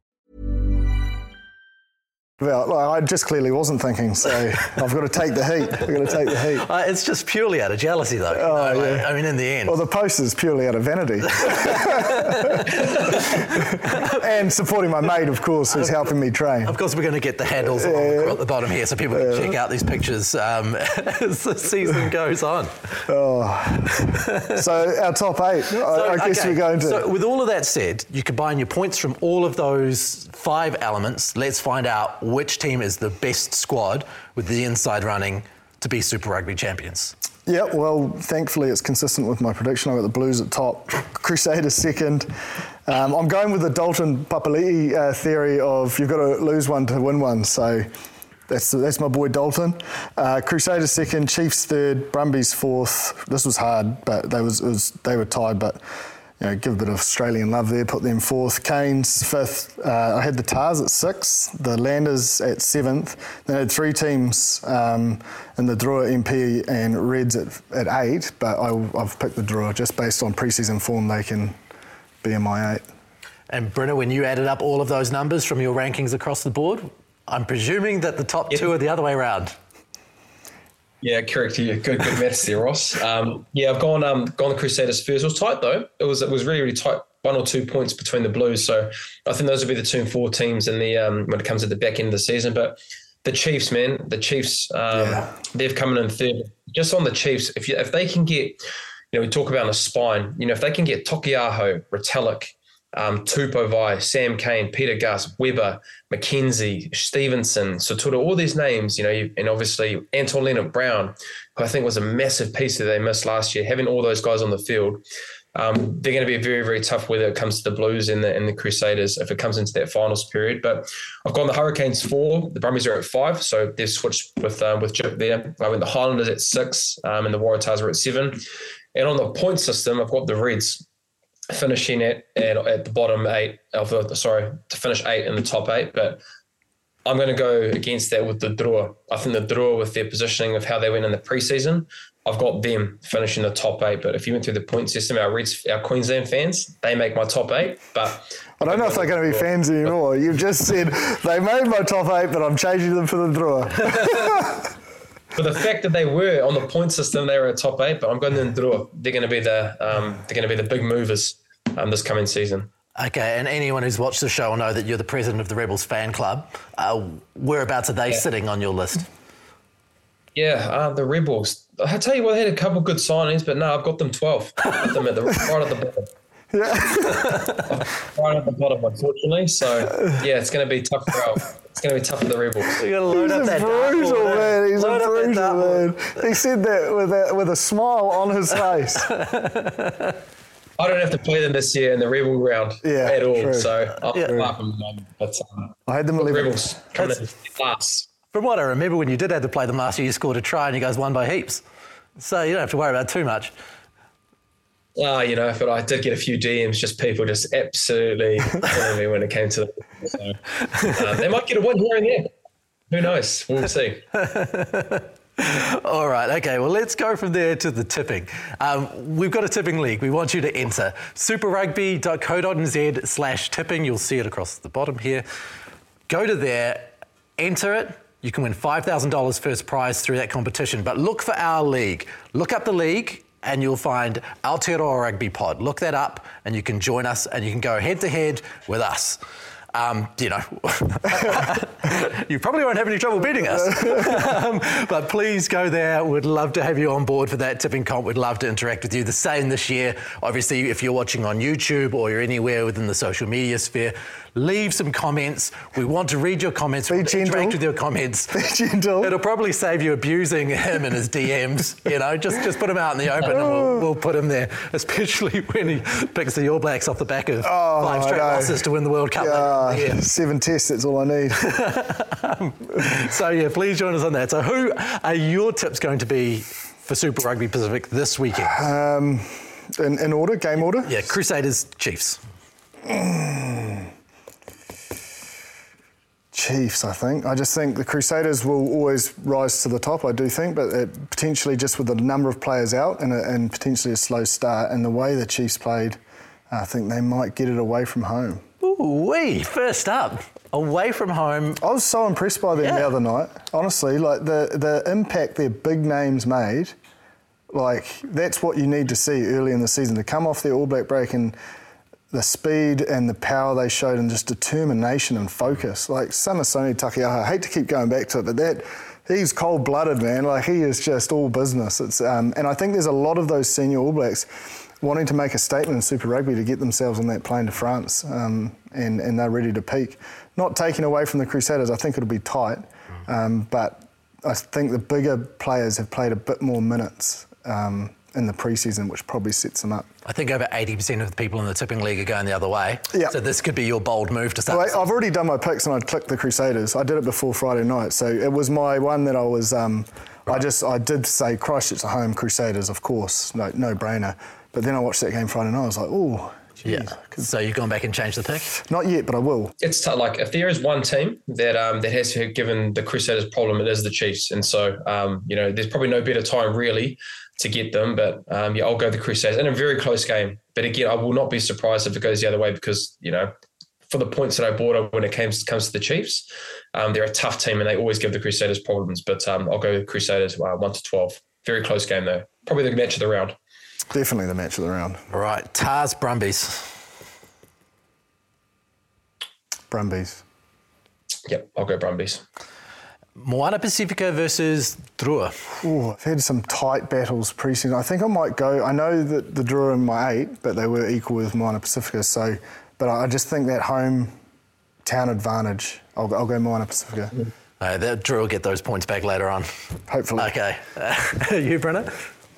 S4: Well, I just clearly wasn't thinking, so I've got to take the heat. I've got to take the heat.
S3: Uh, it's just purely out of jealousy, though.
S4: Oh,
S3: no,
S4: yeah.
S3: I, I mean, in the end.
S4: Well, the post is purely out of vanity. And supporting my mate, of course, who's helping me train.
S3: Of course, we're going to get the handles
S4: Yeah.
S3: on at the bottom here so people can check out these pictures um, as the season goes on.
S4: Oh. So our top eight,
S3: So,
S4: I, I guess
S3: okay,
S4: we're going to...
S3: So with all of that said, you combine your points from all of those five elements. Let's find out which team is the best squad with the inside running to be Super Rugby champions.
S4: Yeah, well, thankfully it's consistent with my prediction. I've got the Blues at top, Crusaders second. Um, I'm going with the Dalton Papali'i uh, theory of you've got to lose one to win one. So that's that's my boy Dalton. Uh, Crusaders second, Chiefs third, Brumbies fourth. This was hard, but they was, it was they were tied, but you know, give a bit of Australian love there, put them fourth. Canes fifth. Uh, I had the Tars at sixth, the Landers at seventh. Then I had three teams um, in the Drua, M P and Reds at, at eight, but I, I've picked the Drua just based on pre-season form. They can be in my eight.
S3: And Brynner, when you added up all of those numbers from your rankings across the board, I'm presuming that the top
S5: Yep.
S3: two are the other way around.
S5: Yeah, correct. Yeah, good, good maths there, Ross. Um, yeah, I've gone um, gone the Crusaders first. It was tight though. It was it was really really tight. One or two points between the Blues. So I think those will be the two and four teams in the um, when it comes to the back end of the season. But the Chiefs, man, the Chiefs, um,
S4: Yeah.
S5: they've come in third. Just on the Chiefs, if you if they can get, you know, we talk about a spine. You know, if they can get Tokiaho, Retallick, Um, Tupou Vai, Sam Cane, Peter Gus, Weber, McKenzie, Stevenson, Sotutu, all these names, you know, and obviously Anton Leonard-Brown, who I think was a massive piece that they missed last year, having all those guys on the field. Um, they're going to be very, very tough whether it comes to the Blues and the, and the Crusaders if it comes into that finals period. But I've gone the Hurricanes four, the Brumbies are at five, so they've switched with um, with Jip there. I went the Highlanders at six, um, and the Waratahs are at seven. And on the point system, I've got the Reds finishing at, at at the bottom eight of the sorry to finish eight in the top eight, but I'm going to go against that with the Drua. I think the Drua, with their positioning of how they went in the preseason, I've got them finishing the top eight. But if you went through the point system, our Reds, our Queensland fans, they make my top eight. But
S4: I don't know if they're going to be fans anymore. You've just said they made my top eight, but I'm changing them for the Drua.
S5: For the fact that they were on the point system, they were a top eight. But I'm going to Drua. They're going to be the um, they're going to be the big movers um, this coming season.
S3: Okay, and anyone who's watched the show will know that you're the president of the Rebels fan club. Uh, whereabouts are they
S5: Yeah.
S3: sitting on your list?
S5: Yeah, uh, the Rebels. I tell you what, they had a couple good signings, but no, I've got them twelve. I've got them at the right at the bottom.
S4: Yeah.
S5: Right at the bottom, unfortunately. So yeah, it's going to be tough for our, it's going to be tough for the Rebels.
S3: You got to load
S4: He's
S3: up
S4: a
S3: that
S4: brutal
S3: dartboard,
S4: man. He's
S3: Load
S4: a
S3: up that
S4: brutal
S3: dartboard.
S4: man. He said that with a, with a smile on his face.
S5: I don't have to play them this year in the Rebel round
S4: Yeah,
S5: at all.
S4: true.
S5: So I'm
S3: Yeah.
S5: yeah. them, but um,
S4: I had them
S5: the
S4: eleven.
S5: Rebels coming in last.
S3: From what I remember, when you did have to play them last year, you scored a try and you guys won by heaps. So you don't have to worry about too much.
S5: Ah, you know, but I did get a few D Ms, just people just absolutely killing me when it came to the. So, um, they might get a win here and there. Who knows? We'll see.
S3: All right, okay, well, let's go from there to the tipping. Um, we've got a tipping league. We want you to enter superrugby.co.nz slash tipping. You'll see it across the bottom here. Go to there, enter it. You can win five thousand dollars first prize through that competition. But look for our league. Look up the league and you'll find Aotearoa Rugby Pod. Look that up and you can join us and you can go head-to-head with us. Um, you know, you probably won't have any trouble beating us. um, but please go there. We'd love to have you on board for that tipping comp. We'd love to interact with you. The same this year. Obviously, if you're watching on YouTube or you're anywhere within the social media sphere, leave some comments. We want to read your comments.
S4: Be
S3: We want to
S4: gentle.
S3: interact with your comments.
S4: Be gentle.
S3: It'll probably save you abusing him in his D Ms. You know, just just put him out in the open and we'll, we'll put him there, especially when he picks the All Blacks off the back of
S4: Oh,
S3: five straight
S4: I know.
S3: losses to win the World Cup.
S4: Yeah, Uh, seven tests, that's all I need.
S3: So, yeah, please join us on that. So who are your tips going to be for Super Rugby Pacific this weekend?
S4: Um, in, in order, game order?
S3: Yeah, Crusaders, Chiefs.
S4: Mm. Chiefs, I think. I just think the Crusaders will always rise to the top, I do think, but it, potentially just with the number of players out and, a, and potentially a slow start and the way the Chiefs played, I think they might get it away from home.
S3: Ooh-wee, first up, away from home.
S4: I was so impressed by them
S3: yeah.
S4: the other night, honestly. Like, the, the impact their big names made, like, that's what you need to see early in the season, to come off their All Black break and the speed and the power they showed and just determination and focus. Like, Samasoni Takiaha, I hate to keep going back to it, but that he's cold-blooded, man. Like, he is just all business. It's um, and I think there's a lot of those senior All Blacks wanting to make a statement in Super Rugby to get themselves on that plane to France, um, and, and they're ready to peak. Not taking away from the Crusaders, I think it'll be tight, um, but I think the bigger players have played a bit more minutes um, in the pre-season, which probably sets them up.
S3: I think over eighty percent of the people in the tipping league are going the other way.
S4: Yeah.
S3: So this could be your bold move to start.
S4: Well, I've already done my picks and I'd clicked the Crusaders. I did it before Friday night, so it was my one that I was. Um, right. I just I did say Christchurch at home, Crusaders, of course, no no brainer. But then I watched that game Friday night. I was like, oh, geez.
S3: Yeah. So you've gone back and changed the pick?
S4: Not yet, but I will.
S5: It's tough. Like, if there is one team that um, that has given the Crusaders problem, it is the Chiefs. And so, um, you know, there's probably no better time really to get them. But um, yeah, I'll go the Crusaders in a very close game. But again, I will not be surprised if it goes the other way because, you know, for the points that I bought when it comes comes to the Chiefs, um, they're a tough team and they always give the Crusaders problems. But um, I'll go Crusaders uh, one to twelve. Very close game though. Probably the match of the round.
S4: Definitely the match of the round.
S3: All right, Tars, Brumbies.
S4: Brumbies.
S5: Yep, I'll go Brumbies.
S3: Moana Pacifica versus Drua.
S4: Oh, I've had some tight battles pre-season. I think I might go. I know that the Drua in my eight, but they were equal with Moana Pacifica. So, but I just think that home town advantage. I'll, I'll go Moana Pacifica.
S3: Mm. Uh, that Drua will get those points back later on.
S4: Hopefully.
S3: Okay. Uh, you, Brennan?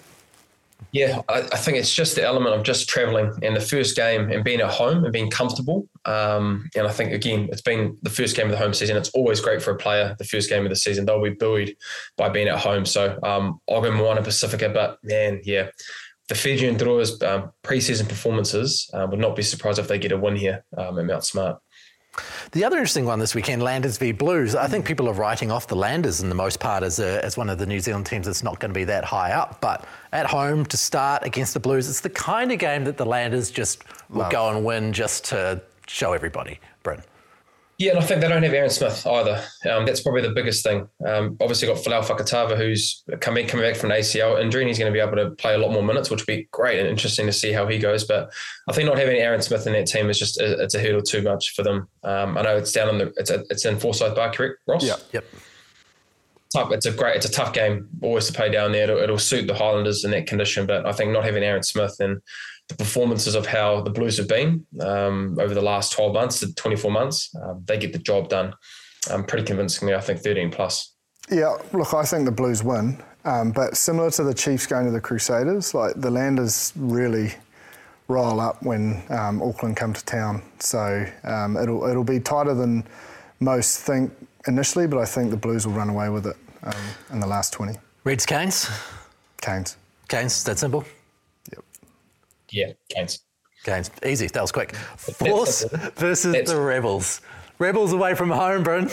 S5: Yeah, I, I think it's just the element of just travelling and the first game and being at home and being comfortable. Um, and I think, again, it's been the first game of the home season. It's always great for a player, the first game of the season. They'll be buoyed by being at home. So um, I'll go Moana Pacifica. But, man, yeah, the Fijian Drua's um, pre-season performances, uh, would not be surprised if they get a win here um, at Mount Smart.
S3: The other interesting one this weekend, Landers v Blues. I think people are writing off the Landers in the most part as a, as one of the New Zealand teams that's not going to be that high up. But at home to start against the Blues, it's the kind of game that the Landers just will go and win just to show everybody. Brent.
S5: Yeah, and I think they don't have Aaron Smith either. Um, that's probably the biggest thing. Um, obviously got Folau Fakatava, who's coming coming back from an A C L injury, and he's going to be able to play a lot more minutes, which will be great and interesting to see how he goes. But I think not having Aaron Smith in that team is just a, it's a hurdle too much for them. Um, I know it's down in the it's a, it's in Forsyth Bar, correct, Ross?
S3: Yeah. Yep.
S5: Tough. It's a great. It's a tough game always to play down there. It'll, it'll suit the Highlanders in that condition, but I think not having Aaron Smith and the performances of how the Blues have been um, over the last twelve months to twenty-four months, um, they get the job done um, pretty convincingly. I think thirteen plus.
S4: Yeah, look, I think the Blues win, um, but similar to the Chiefs going to the Crusaders, like the Landers really roll up when um, Auckland come to town. So um, it'll it'll be tighter than most think initially, but I think the Blues will run away with it um, in the last twenty.
S3: Reds, Canes?
S4: Canes.
S3: Canes, that simple?
S4: Yep.
S5: Yeah, Canes.
S3: Canes, easy, that was quick. Force versus
S5: That's...
S3: the Rebels. Rebels away from home, Bryn.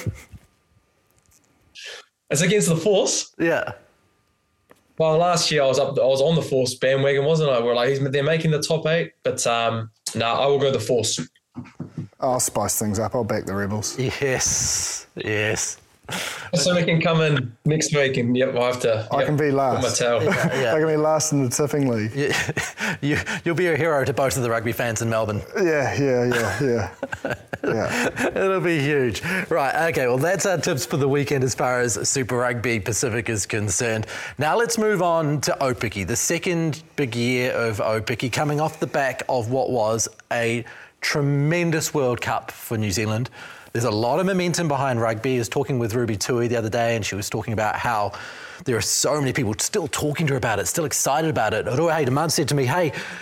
S5: It's against the Force?
S3: Yeah.
S5: Well, last year I was up. I was on the Force bandwagon, wasn't I? We're like, they're making the top eight, but um, no, nah, I will go the Force.
S4: I'll spice things up. I'll back the Rebels.
S3: Yes, yes.
S5: So we can come in next week and yep, I'll have to.
S4: I
S5: yep,
S4: can be last.
S5: put my tail.
S3: Yeah, yeah.
S4: I can be last in the tipping league.
S3: Yeah. you, you'll be a hero to both of the rugby fans in Melbourne.
S4: Yeah, yeah, yeah, yeah. yeah.
S3: It'll be huge. Right, okay, well, that's our tips for the weekend as far as Super Rugby Pacific is concerned. Now let's move on to Aupiki, the second big year of Aupiki, coming off the back of what was a tremendous World Cup for New Zealand. There's a lot of momentum behind rugby. I was talking with Ruby Tui the other day, and she was talking about how there are so many people still talking to her about it, still excited about it. Rua Haidamad said to me, hey,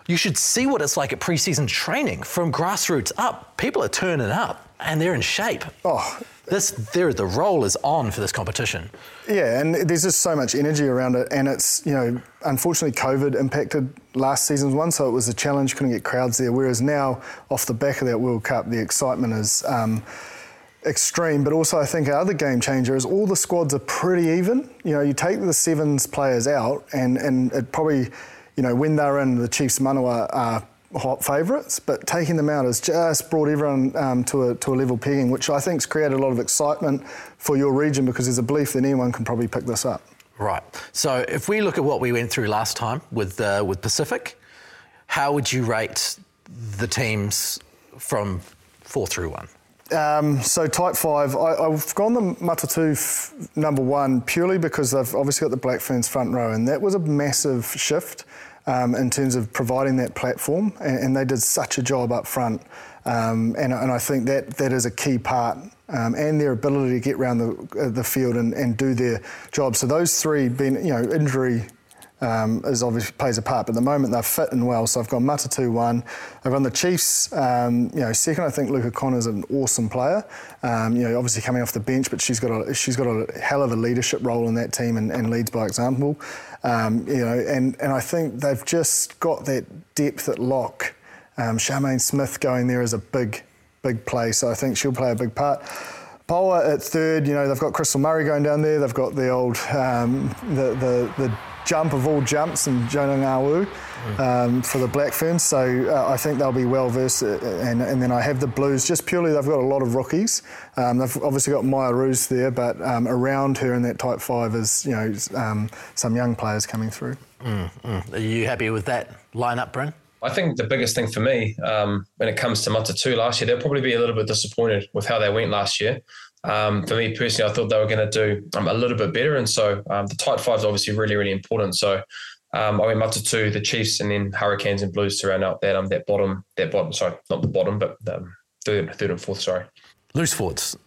S3: You should see what it's like at pre-season training from grassroots up. People are turning up and they're in shape.
S4: Oh,
S3: this there the role is on for this competition.
S4: Yeah, and there's just so much energy around it, and it's, you know, unfortunately COVID impacted last season's one, so it was a challenge, couldn't get crowds there, whereas now, off the back of that World Cup, the excitement is um, extreme. But also I think our other game changer is all the squads are pretty even. You know, you take the Sevens players out, and, and it probably, you know, when they're in, the Chiefs Manawa are hot favourites, but taking them out has just brought everyone um, to a to a level pegging, which I think's created a lot of excitement for your region, because there's a belief that anyone can probably pick this up.
S3: Right. So if we look at what we went through last time with uh, with Pacific, how would you rate the teams from four through one?
S4: Um, so type five, I, I've gone the Matatu f- number one purely because they've obviously got the Black Ferns front row, and that was a massive shift. Um, in terms of providing that platform, and, and they did such a job up front, um, and, and I think that that is a key part, um, and their ability to get around the uh, the field and, and do their job. So those three, being, you know, injury um, is obviously plays a part, but at the moment they're fit and well. So I've gone Matatu one. I've gone the Chiefs, um, you know, second. I think Luca Connor's an awesome player. Um, you know, obviously coming off the bench, but she's got a she's got a hell of a leadership role in that team, and, and leads by example. Um, you know, and, and I think they've just got that depth at lock. Um, Charmaine Smith going there is a big, big play, so I think she'll play a big part. Poa at third, you know, they've got Crystal Murray going down there. They've got the old, um, the, the the jump of all jumps, and Jonah Ngawu um, for the Black Ferns. So uh, I think they'll be well versed. And, and then I have the Blues, just purely they've got a lot of rookies. Um, they've obviously got Maya Roos there, but um, around her in that type five is, you know, um, some young players coming through.
S3: Mm, mm. Are you happy with that lineup, Bryn?
S5: I think the biggest thing for me um, when it comes to Matatu last year, they'll probably be a little bit disappointed with how they went last year. Um, for me personally, I thought they were going to do um, a little bit better, and so um, the tight five is obviously really, really important. So um, I went Matatu, the Chiefs, and then Hurricanes and Blues to round out that um that bottom that bottom. Sorry, not the bottom, but um, third, third and fourth. Sorry,
S3: loose forwards.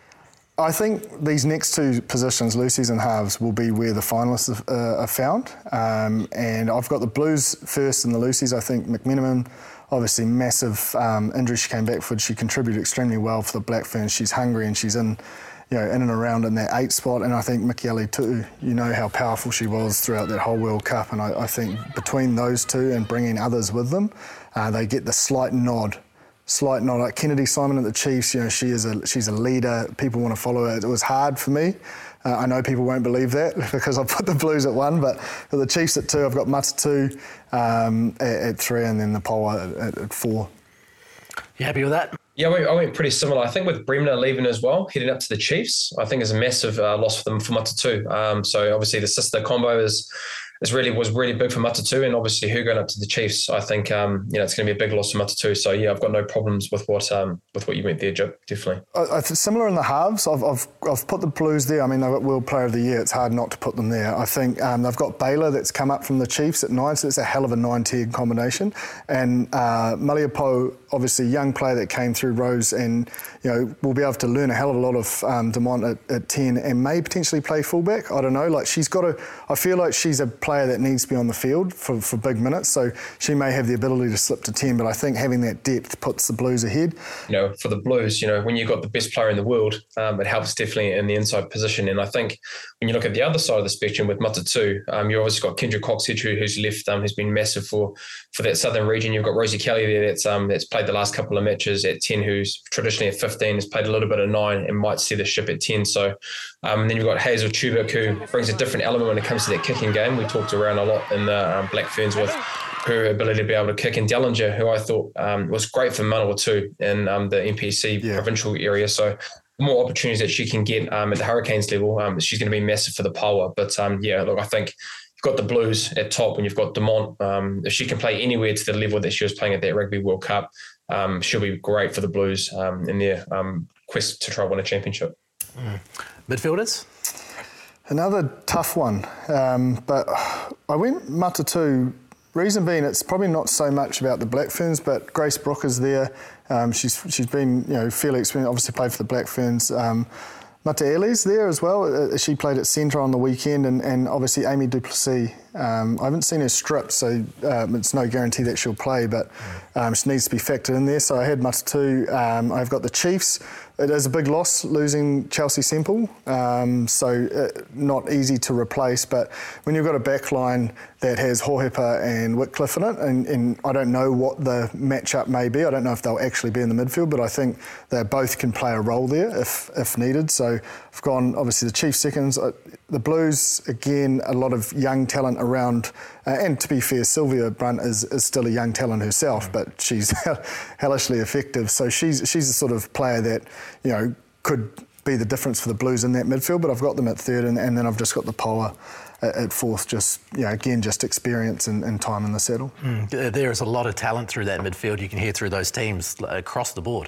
S4: I think these next two positions, loosies and halves, will be where the finalists uh, are found. Um, and I've got the Blues first and the loosies. I think McMenamin, obviously massive um, injury she came back for. She contributed extremely well for the Black Ferns. She's hungry and she's in, you know, in and around in that eight spot. And I think Mikiele too, you know how powerful she was throughout that whole World Cup. And I, I think between those two and bringing others with them, uh, they get the slight nod. Slight nod. Like Kennedy Simon at the Chiefs, you know, she is a she's a leader. People want to follow her. It was hard for me. Uh, I know people won't believe that because I put the Blues at one, but for the Chiefs at two, I've got Matatu um, at, at three, and then the Poa at, at four.
S3: You happy with that?
S5: Yeah, I went pretty similar. I think with Bremner leaving as well, heading up to the Chiefs, I think is a massive uh, loss for them for Matatu. Um, so obviously the sister combo is. Is really was really big for Matatu, and obviously her going up to the Chiefs. I think um, you know it's going to be a big loss for Matatu. So yeah, I've got no problems with what um, with what you went there, Joe. Definitely.
S4: I, I, similar in the halves. I've, I've I've put the Blues there. I mean, they've got World Player of the Year. It's hard not to put them there. I think um, they've got Baylor that's come up from the Chiefs at nine, so it's a hell of a nine-tier combination. And uh, Maliapo, obviously young player that came through Rose, and you know will be able to learn a hell of a lot of um, Demont at, at ten, and may potentially play fullback. I don't know. Like she's got a. I feel like she's a player that needs to be on the field for, for big minutes, so she may have the ability to slip to ten, but I think having that depth puts the Blues ahead.
S5: You know, for the Blues, you know, when you've got the best player in the world, um, it helps definitely in the inside position. And I think when you look at the other side of the spectrum with Matatu, um, you've obviously got Kendra Cox-Hedge, who's left, um, who's been massive for, for that southern region. You've got Rosie Kelly there that's um, that's played the last couple of matches at ten, who's traditionally at fifteen, has played a little bit of nine and might see the ship at ten. So, um, and then you've got Hazel Tubic, who brings a different element when it comes to that kicking game. We talked around a lot in the um, Black Ferns with her ability to be able to kick, and Dellinger, who I thought um, was great for Manawa too in um, the N P C yeah. provincial area. So the more opportunities that she can get um, at the Hurricanes level, um, she's going to be massive for the Poa. But um, yeah, look, I think you've got the Blues at top, and you've got Demont. Um, if she can play anywhere to the level that she was playing at that Rugby World Cup, um, she'll be great for the Blues um, in their um, quest to try to win a championship.
S3: Mm. Midfielders?
S4: Another tough one, um, but I went Matatu. Reason being, it's probably not so much about the Black Ferns, but Grace Brook is there. Um, she's she's been you know fairly experienced. Obviously played for the Black Ferns. Um, Mataele's there as well. Uh, she played at centre on the weekend, and, and obviously Amy Duplessis Um, I haven't seen her stripped, so um, it's no guarantee that she'll play, but um, she needs to be factored in there. So I had Matatu. Um, I've got the Chiefs. It is a big loss losing Chelsea Semple, um, so uh, not easy to replace. But when you've got a back line that has Hohepa and Whitcliffe in it, and, and I don't know what the matchup may be. I don't know if they'll actually be in the midfield, but I think they both can play a role there if if needed. So I've gone, obviously, the Chiefs seconds. Uh, the Blues, again, a lot of young talent around. Uh, and to be fair, Sylvia Brunt is, is still a young talent herself, but she's hellishly effective. So she's she's the sort of player that, you know, could be the difference for the Blues in that midfield. But I've got them at third, and, and then I've just got the Power at, at fourth. Just, you know, again, just experience and, and time in the saddle.
S3: Mm, there is a lot of talent through that midfield. You can hear through those teams across the board.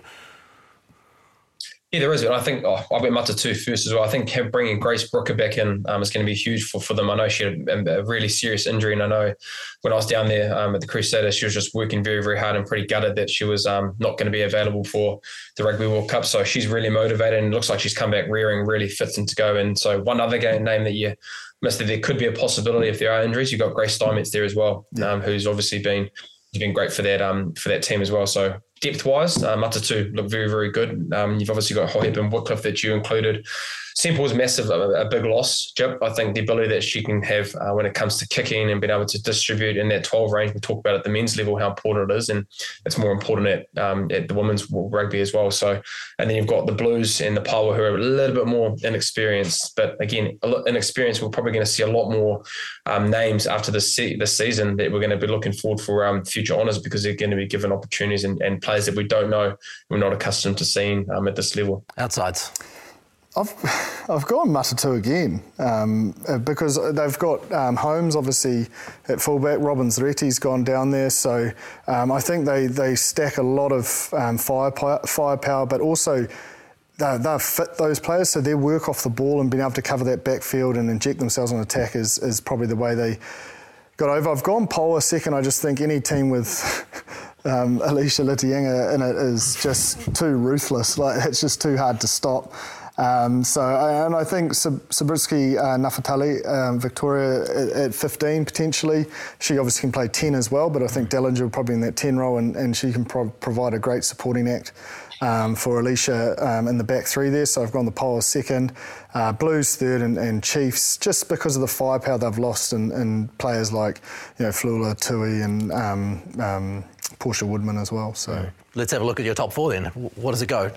S5: Yeah, there is. And I think oh, I went Matatu first as well. I think bringing Grace Brooker back in um, is going to be huge for, for them. I know she had a, a really serious injury, and I know when I was down there um, at the Crusaders, she was just working very, very hard and pretty gutted that she was um, not going to be available for the Rugby World Cup. So she's really motivated, and it looks like she's come back rearing, really fit and to go. And so one other game name that you missed, that there could be a possibility if there are injuries. You've got Grace Steinmetz there as well, yeah. um, who's obviously been been great for that um, for that team as well. So depth-wise, uh, Matatu look very, very good. Um, you've obviously got Hohepa and Whitcliffe that you included. Semple was massive, a, a big loss, Jip. I think the ability that she can have uh, when it comes to kicking and being able to distribute in that twelve range, we talk about at the men's level how important it is, and it's more important at um, at the women's rugby as well. So, and then you've got the Blues and the Power who are a little bit more inexperienced, but again, inexperienced. We're probably going to see a lot more um, names after this se- this season that we're going to be looking forward for um, future honours, because they're going to be given opportunities and, and players that we don't know, we're not accustomed to seeing um, at this level.
S3: Outsides.
S4: I've I've gone Matatu again um, because they've got um, Holmes obviously at fullback. Robin Zaretti's gone down there, so um, I think they, they stack a lot of um, firepower, firepower, but also they're, they're fit, those players, so their work off the ball and being able to cover that backfield and inject themselves on attack is, is probably the way they got over. I've gone Power second. I just think any team with um, Alicia Litianga in it is just too ruthless. Like, it's just too hard to stop. Um, so, and I think Sabritski uh, Nafatali, um, Victoria at, at fifteen potentially. She obviously can play ten as well, but I think Dellinger will probably in that ten role, and, and she can pro- provide a great supporting act um, for Alicia um, in the back three there. So I've gone the Power second, uh, Blues third, and, and Chiefs, just because of the firepower they've lost in, in players like, you know, Flula, Tui, and um, um, Portia Woodman as well. So
S3: let's have a look at your top four then. What does it go?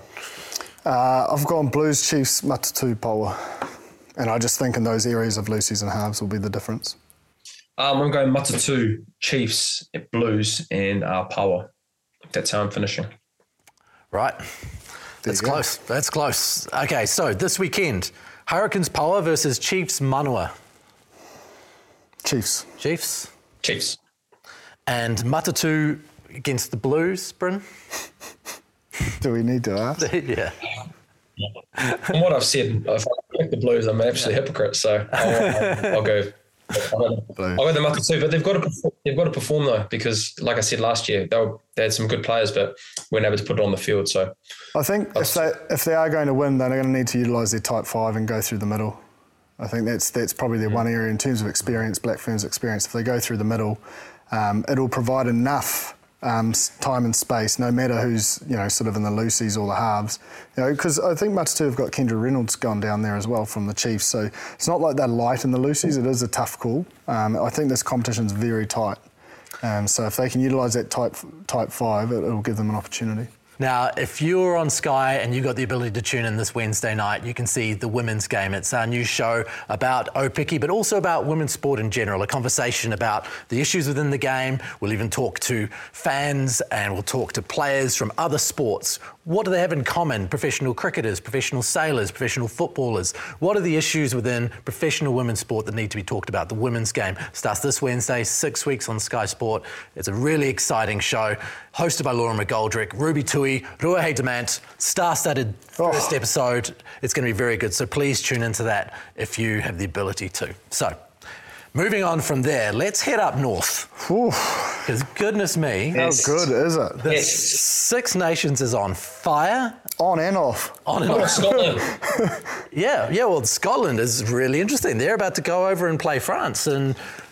S4: Uh, I've gone Blues, Chiefs, Matatu, Power. And I just think in those areas of loosies and halves will be the difference.
S5: Um, I'm going Matatu, Chiefs, Blues, and uh, Power. That's how I'm finishing.
S3: Right. That's close. That's close. Okay, so this weekend, Hurricanes Power versus Chiefs Manua.
S4: Chiefs.
S3: Chiefs?
S5: Chiefs.
S3: And Matatu against the Blues, Bryn?
S4: Do we need to ask?
S3: Yeah.
S5: From what I've said, if I pick the Blues, I'm an absolute hypocrite. So I'll, I'll, I'll go. I'll go, I'll go the Matatu, but they've got to perform, they've got to perform though, because like I said last year, they were, they had some good players, but weren't able to put it on the field. So
S4: I think if they if they are going to win, they're going to need to utilise their tight five and go through the middle. I think that's that's probably their mm. one area in terms of experience, Black Ferns experience. If they go through the middle, um, it'll provide enough Um, time and space, no matter who's, you know, sort of in the loosies or the halves. You know, because I think Matatu have got Kendra Reynolds gone down there as well from the Chiefs, so it's not like they're light in the loosies. It is a tough call. Um, I think this competition's very tight. Um, so if they can utilise that type type five, it, it'll give them an opportunity.
S3: Now, if you're on Sky and you've got the ability to tune in this Wednesday night, you can see the women's game. It's our new show about Opiki, but also about women's sport in general, a conversation about the issues within the game. We'll even talk to fans and we'll talk to players from other sports. What do they have in common? Professional cricketers, professional sailors, professional footballers. What are the issues within professional women's sport that need to be talked about? The women's game starts this Wednesday, six weeks on Sky Sport. It's a really exciting show, hosted by Laura McGoldrick, Ruby Tui, Rua Heitemant, star-studded first oh. episode. It's going to be very good, so please tune into that if you have the ability to. So, moving on from there, let's head up north. Because goodness me.
S4: How good is it?
S3: The yes. Six Nations is on fire.
S4: On and off.
S3: On and
S5: oh,
S3: off.
S5: Scotland.
S3: yeah, yeah, well, Scotland is really interesting. They're about to go over and play France. And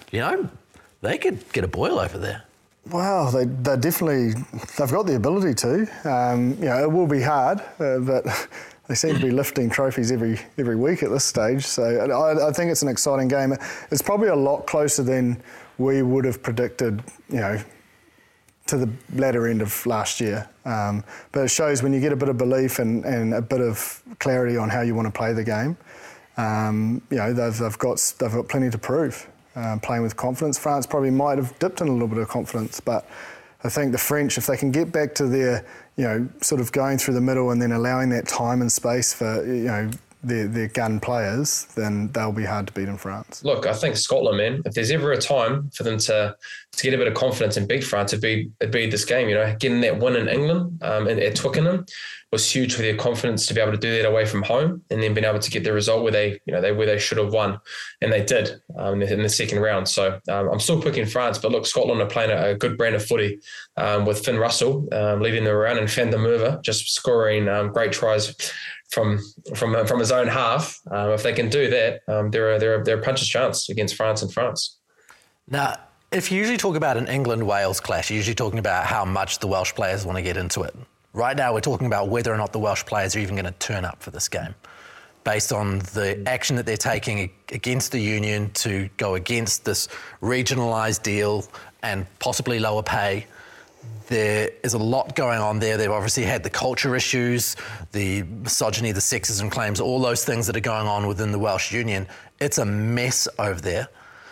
S3: you know, they could get a boil over there.
S4: Well, they they definitely they've got the ability to. Um, you know, it will be hard, uh, but they seem to be lifting trophies every every week at this stage. So I, I think it's an exciting game. It's probably a lot closer than we would have predicted. You know, to the latter end of last year. Um, but it shows when you get a bit of belief and, and a bit of clarity on how you want to play the game. Um, you know, they've they've got they've got plenty to prove. Um, playing with confidence. France probably might have dipped in a little bit of confidence, but I think the French, if they can get back to their, you know, sort of going through the middle and then allowing that time and space for, you know, their, their gun players, then they'll be hard to beat in France.
S5: Look, I think Scotland, man, if there's ever a time for them to to get a bit of confidence and beat France, it'd be, it'd be this game, you know. Getting that win in England um, and at Twickenham was huge for their confidence to be able to do that away from home and then being able to get the result where they, you know, they where they should have won, and they did um, in the second round. So um, I'm still picking France, but look, Scotland are playing a, a good brand of footy um, with Finn Russell um, leading them around and Van der Merwe just scoring um, great tries from from from his own half. Um, if they can do that, um, they're a, they're a, they're a puncher's chance against France and France.
S3: Now, if you usually talk about an England-Wales clash, you're usually talking about how much the Welsh players want to get into it. Right now, we're talking about whether or not the Welsh players are even going to turn up for this game, based on the action that they're taking against the union to go against this regionalised deal and possibly lower pay. There is a lot going on there. They've obviously had the culture issues, the misogyny, the sexism claims, all those things that are going on within the Welsh union. It's a mess over there.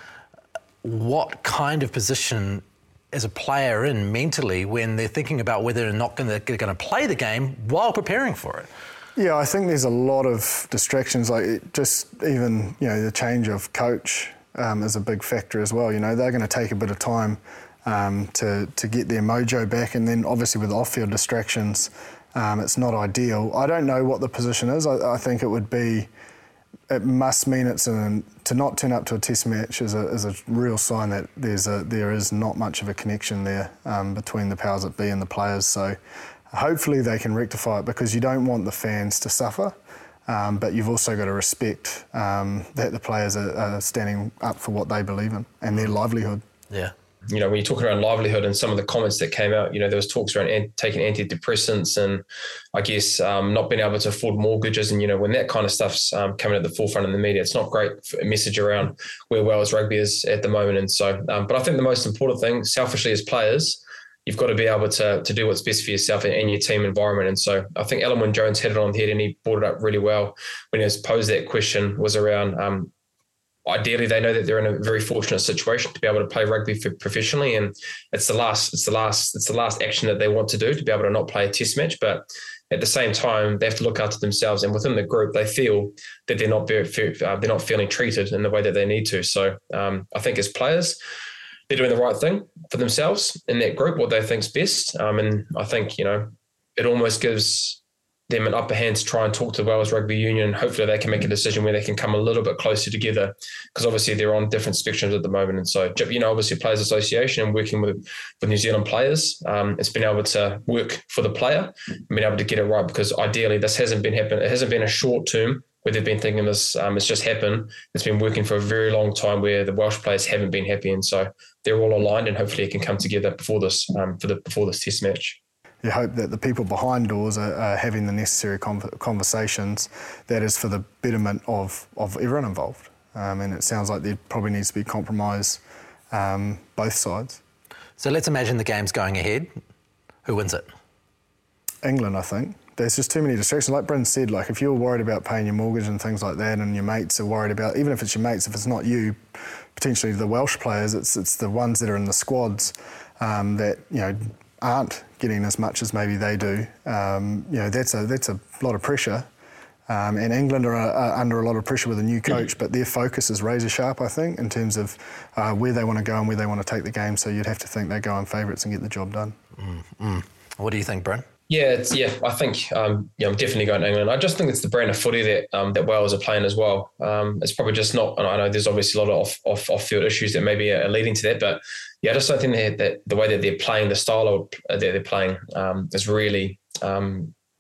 S3: What kind of position is a player in mentally when they're thinking about whether or not they're going to play the game while preparing for it?
S4: Yeah, I think there's a lot of distractions, like just even, you know, the change of coach um, is a big factor as well. You know, they're going to take a bit of time um, to, to get their mojo back, and then obviously with off-field distractions, um, it's not ideal. I don't know what the position is. I, I think it would be, it must mean it's an, to not turn up to a test match is a, is a real sign that there's a, there is not much of a connection there um, between the powers that be and the players. So hopefully they can rectify it, because you don't want the fans to suffer, um, but you've also got to respect um, that the players are, are standing up for what they believe in and their livelihood.
S3: Yeah.
S5: You know, when you talk around livelihood and some of the comments that came out, you know, there was talks around an- taking antidepressants and I guess um, not being able to afford mortgages. And, you know, when that kind of stuff's um, coming at the forefront in the media, it's not great for a message around where Wales rugby is at the moment. And so, um, but I think the most important thing, selfishly as players, you've got to be able to to do what's best for yourself and, and your team environment. And so I think Alan Wynne-Jones had it on the head and he brought it up really well when he was posed that question, was around um, ideally, they know that they're in a very fortunate situation to be able to play rugby for professionally, and it's the last, it's the last, it's the last action that they want to do, to be able to not play a test match. But at the same time, they have to look after themselves, and within the group, they feel that they're not very, uh, they're not feeling treated in the way that they need to. So um, I think as players, they're doing the right thing for themselves in that group, what they think's best. Um, and I think, you know, it almost gives them an upper hand to try and talk to the Wales Rugby Union. Hopefully they can make a decision where they can come a little bit closer together, because obviously they're on different spectrums at the moment. And so, you know, obviously Players Association and working with, with New Zealand players, um, it's been able to work for the player and been able to get it right, because ideally this hasn't been happening. It hasn't been a short term where they've been thinking this, um, it's just happened. It's been working for a very long time where the Welsh players haven't been happy. And so they're all aligned, and hopefully it can come together before this, um, for the, before this test match.
S4: You hope that the people behind doors are, are having the necessary conversations that is for the betterment of, of everyone involved. Um, and it sounds like there probably needs to be compromise um, both sides.
S3: So let's imagine the game's going ahead. Who wins it?
S4: England, I think. There's just too many distractions. Like Bryn said, like if you're worried about paying your mortgage and things like that, and your mates are worried about, even if it's your mates, if it's not you, potentially the Welsh players, it's it's the ones that are in the squads um, that, you know, aren't getting as much as maybe they do. Um, you know, that's a that's a lot of pressure. Um, and England are, are under a lot of pressure with a new coach, but their focus is razor sharp, I think, in terms of uh, where they want to go and where they want to take the game. So you'd have to think they go on favourites and get the job done.
S3: Mm-hmm. What do you think, Bryn?
S5: Yeah, it's, yeah, I think um, yeah, I'm definitely going to England. I just think it's the brand of footy that um, that Wales are playing as well. Um, it's probably just not. I know there's obviously a lot of off, off off field issues that maybe are leading to that, but yeah, I just don't think that, that the way that they're playing, the style of, that they're playing, um, is really um,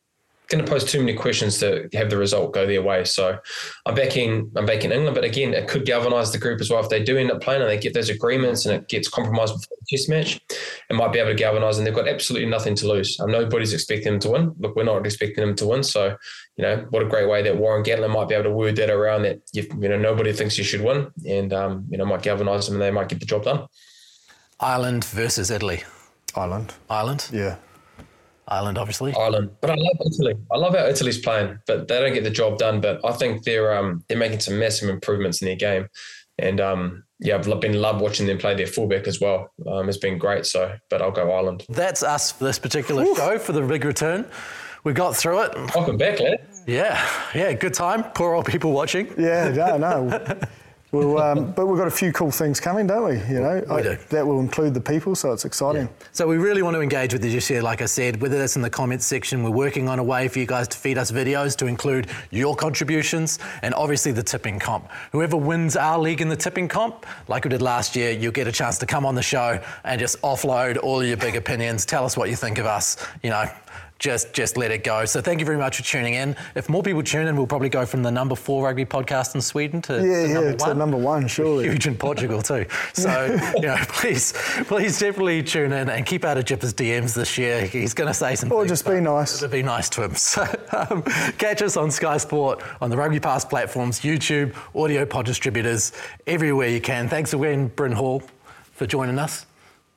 S5: going to pose too many questions to have the result go their way. So I'm backing I'm backing England, but again, it could galvanise the group as well. If they do end up playing and they get those agreements and it gets compromised before the test match, it might be able to galvanise, and they've got absolutely nothing to lose. Um, nobody's expecting them to win. Look, we're not expecting them to win. So, you know, what a great way that Warren Gatland might be able to word that around, that you, you know nobody thinks you should win, and um, you know might galvanise them and they might get the job done.
S3: Ireland versus Italy.
S4: Ireland.
S3: Ireland?
S4: Yeah.
S3: Ireland, obviously.
S5: Ireland, but I love Italy. I love how Italy's playing, but they don't get the job done. But I think they're um, they're making some massive improvements in their game, and um, yeah, I've been love watching them play their fullback as well. Um, it's been great. So, but I'll go Ireland.
S3: That's us for this particular Oof. show for the big return. We got through it.
S5: Welcome back, lad.
S3: Yeah, yeah, good time. Poor old people watching.
S4: Yeah, no, no. Well, um, but we've got a few cool things coming, don't we? You know,
S3: we
S4: I,
S3: do.
S4: That will include the people, so it's exciting.
S3: Yeah. So we really want to engage with you this year, like I said, whether that's in the comments section. We're working on a way for you guys to feed us videos to include your contributions, and obviously the tipping comp. Whoever wins our league in the tipping comp, like we did last year, you'll get a chance to come on the show and just offload all your big opinions. Tell us what you think of us, you know. Just just let it go. So thank you very much for tuning in. If more people tune in, we'll probably go from the number four rugby podcast in Sweden to,
S4: yeah,
S3: to
S4: yeah,
S3: number
S4: to
S3: one.
S4: number one, surely.
S3: Huge in Portugal too. So, you know, please, please definitely tune in and keep out of Jipper's D Ms this year. He's going to say some
S4: Or
S3: things,
S4: just be nice.
S3: Be nice to him. So um, catch us on Sky Sport, on the Rugby Pass platforms, YouTube, audio pod distributors, everywhere you can. Thanks again, Bryn Hall, for joining us.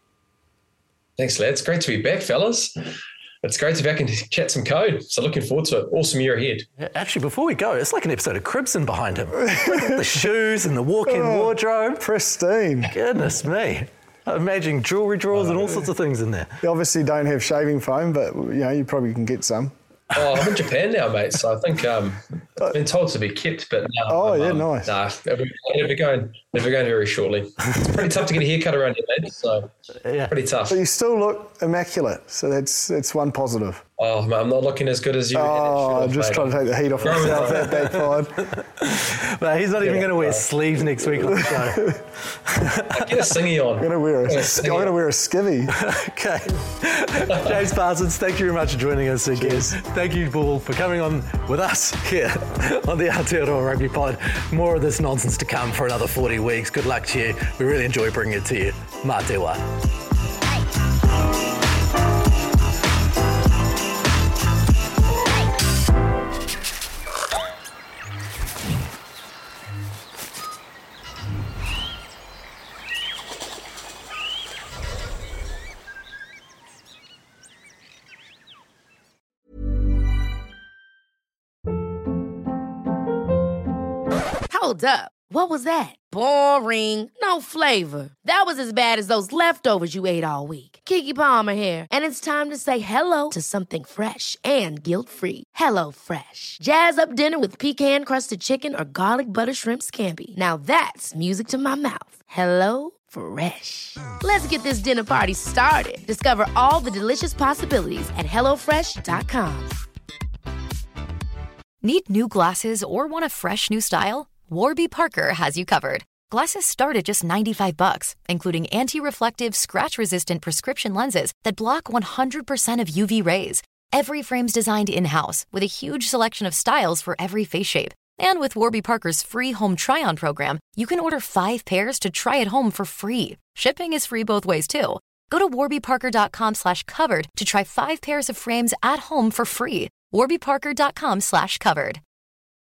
S5: Thanks, lads. It's great to be back, fellas. It's great to be back and chat some code. So looking forward to it. Awesome year ahead.
S3: Yeah, actually, before we go, it's like an episode of Cribson behind him. The shoes and the walk-in oh, wardrobe.
S4: Pristine.
S3: Goodness me. I imagine jewellery drawers oh, and all sorts of things in there.
S4: You obviously don't have shaving foam, but you know you probably can get some.
S5: Oh, I'm in Japan now, mate. So I think um, I've been told to be kept, but no.
S4: Oh,
S5: I'm,
S4: yeah,
S5: um,
S4: nice.
S5: Nah, it'll be, it'll be going, it'll be going very shortly. It's pretty tough to get a haircut around here, mate. So yeah. Pretty tough.
S4: But you still look immaculate, so that's that's one positive.
S5: Oh, man, I'm not looking as good as you.
S4: Oh, I'm just trying to take the heat off myself. That backfired.
S3: But he's not even yeah, going to wear sleeves next week on the show.
S5: Get a singy on.
S4: I'm going to wear a, I'm going to wear a skivvy.
S3: Okay. James Parsons, thank you very much for joining us again. Cheers. Thank you, Paul, for coming on with us here on the Aotearoa Rugby Pod. More of this nonsense to come for another forty weeks. Good luck to you. We really enjoy bringing it to you. Mā te wā.
S8: Hold up. What was that? Boring. No flavor. That was as bad as those leftovers you ate all week. Keke Palmer here, and it's time to say hello to something fresh and guilt-free. Hello Fresh. Jazz up dinner with pecan-crusted chicken or garlic butter shrimp scampi. Now that's music to my mouth. Hello Fresh. Let's get this dinner party started. Discover all the delicious possibilities at hello fresh dot com.
S9: Need new glasses or want a fresh new style? Warby Parker has you covered. Glasses start at just ninety-five bucks, including anti-reflective, scratch-resistant prescription lenses that block one hundred percent of U V rays. Every frame's designed in-house with a huge selection of styles for every face shape. And with Warby Parker's free home try-on program, you can order five pairs to try at home for free. Shipping is free both ways, too. Go to warbyparker.com slash covered to try five pairs of frames at home for free. warbyparker.com slash covered.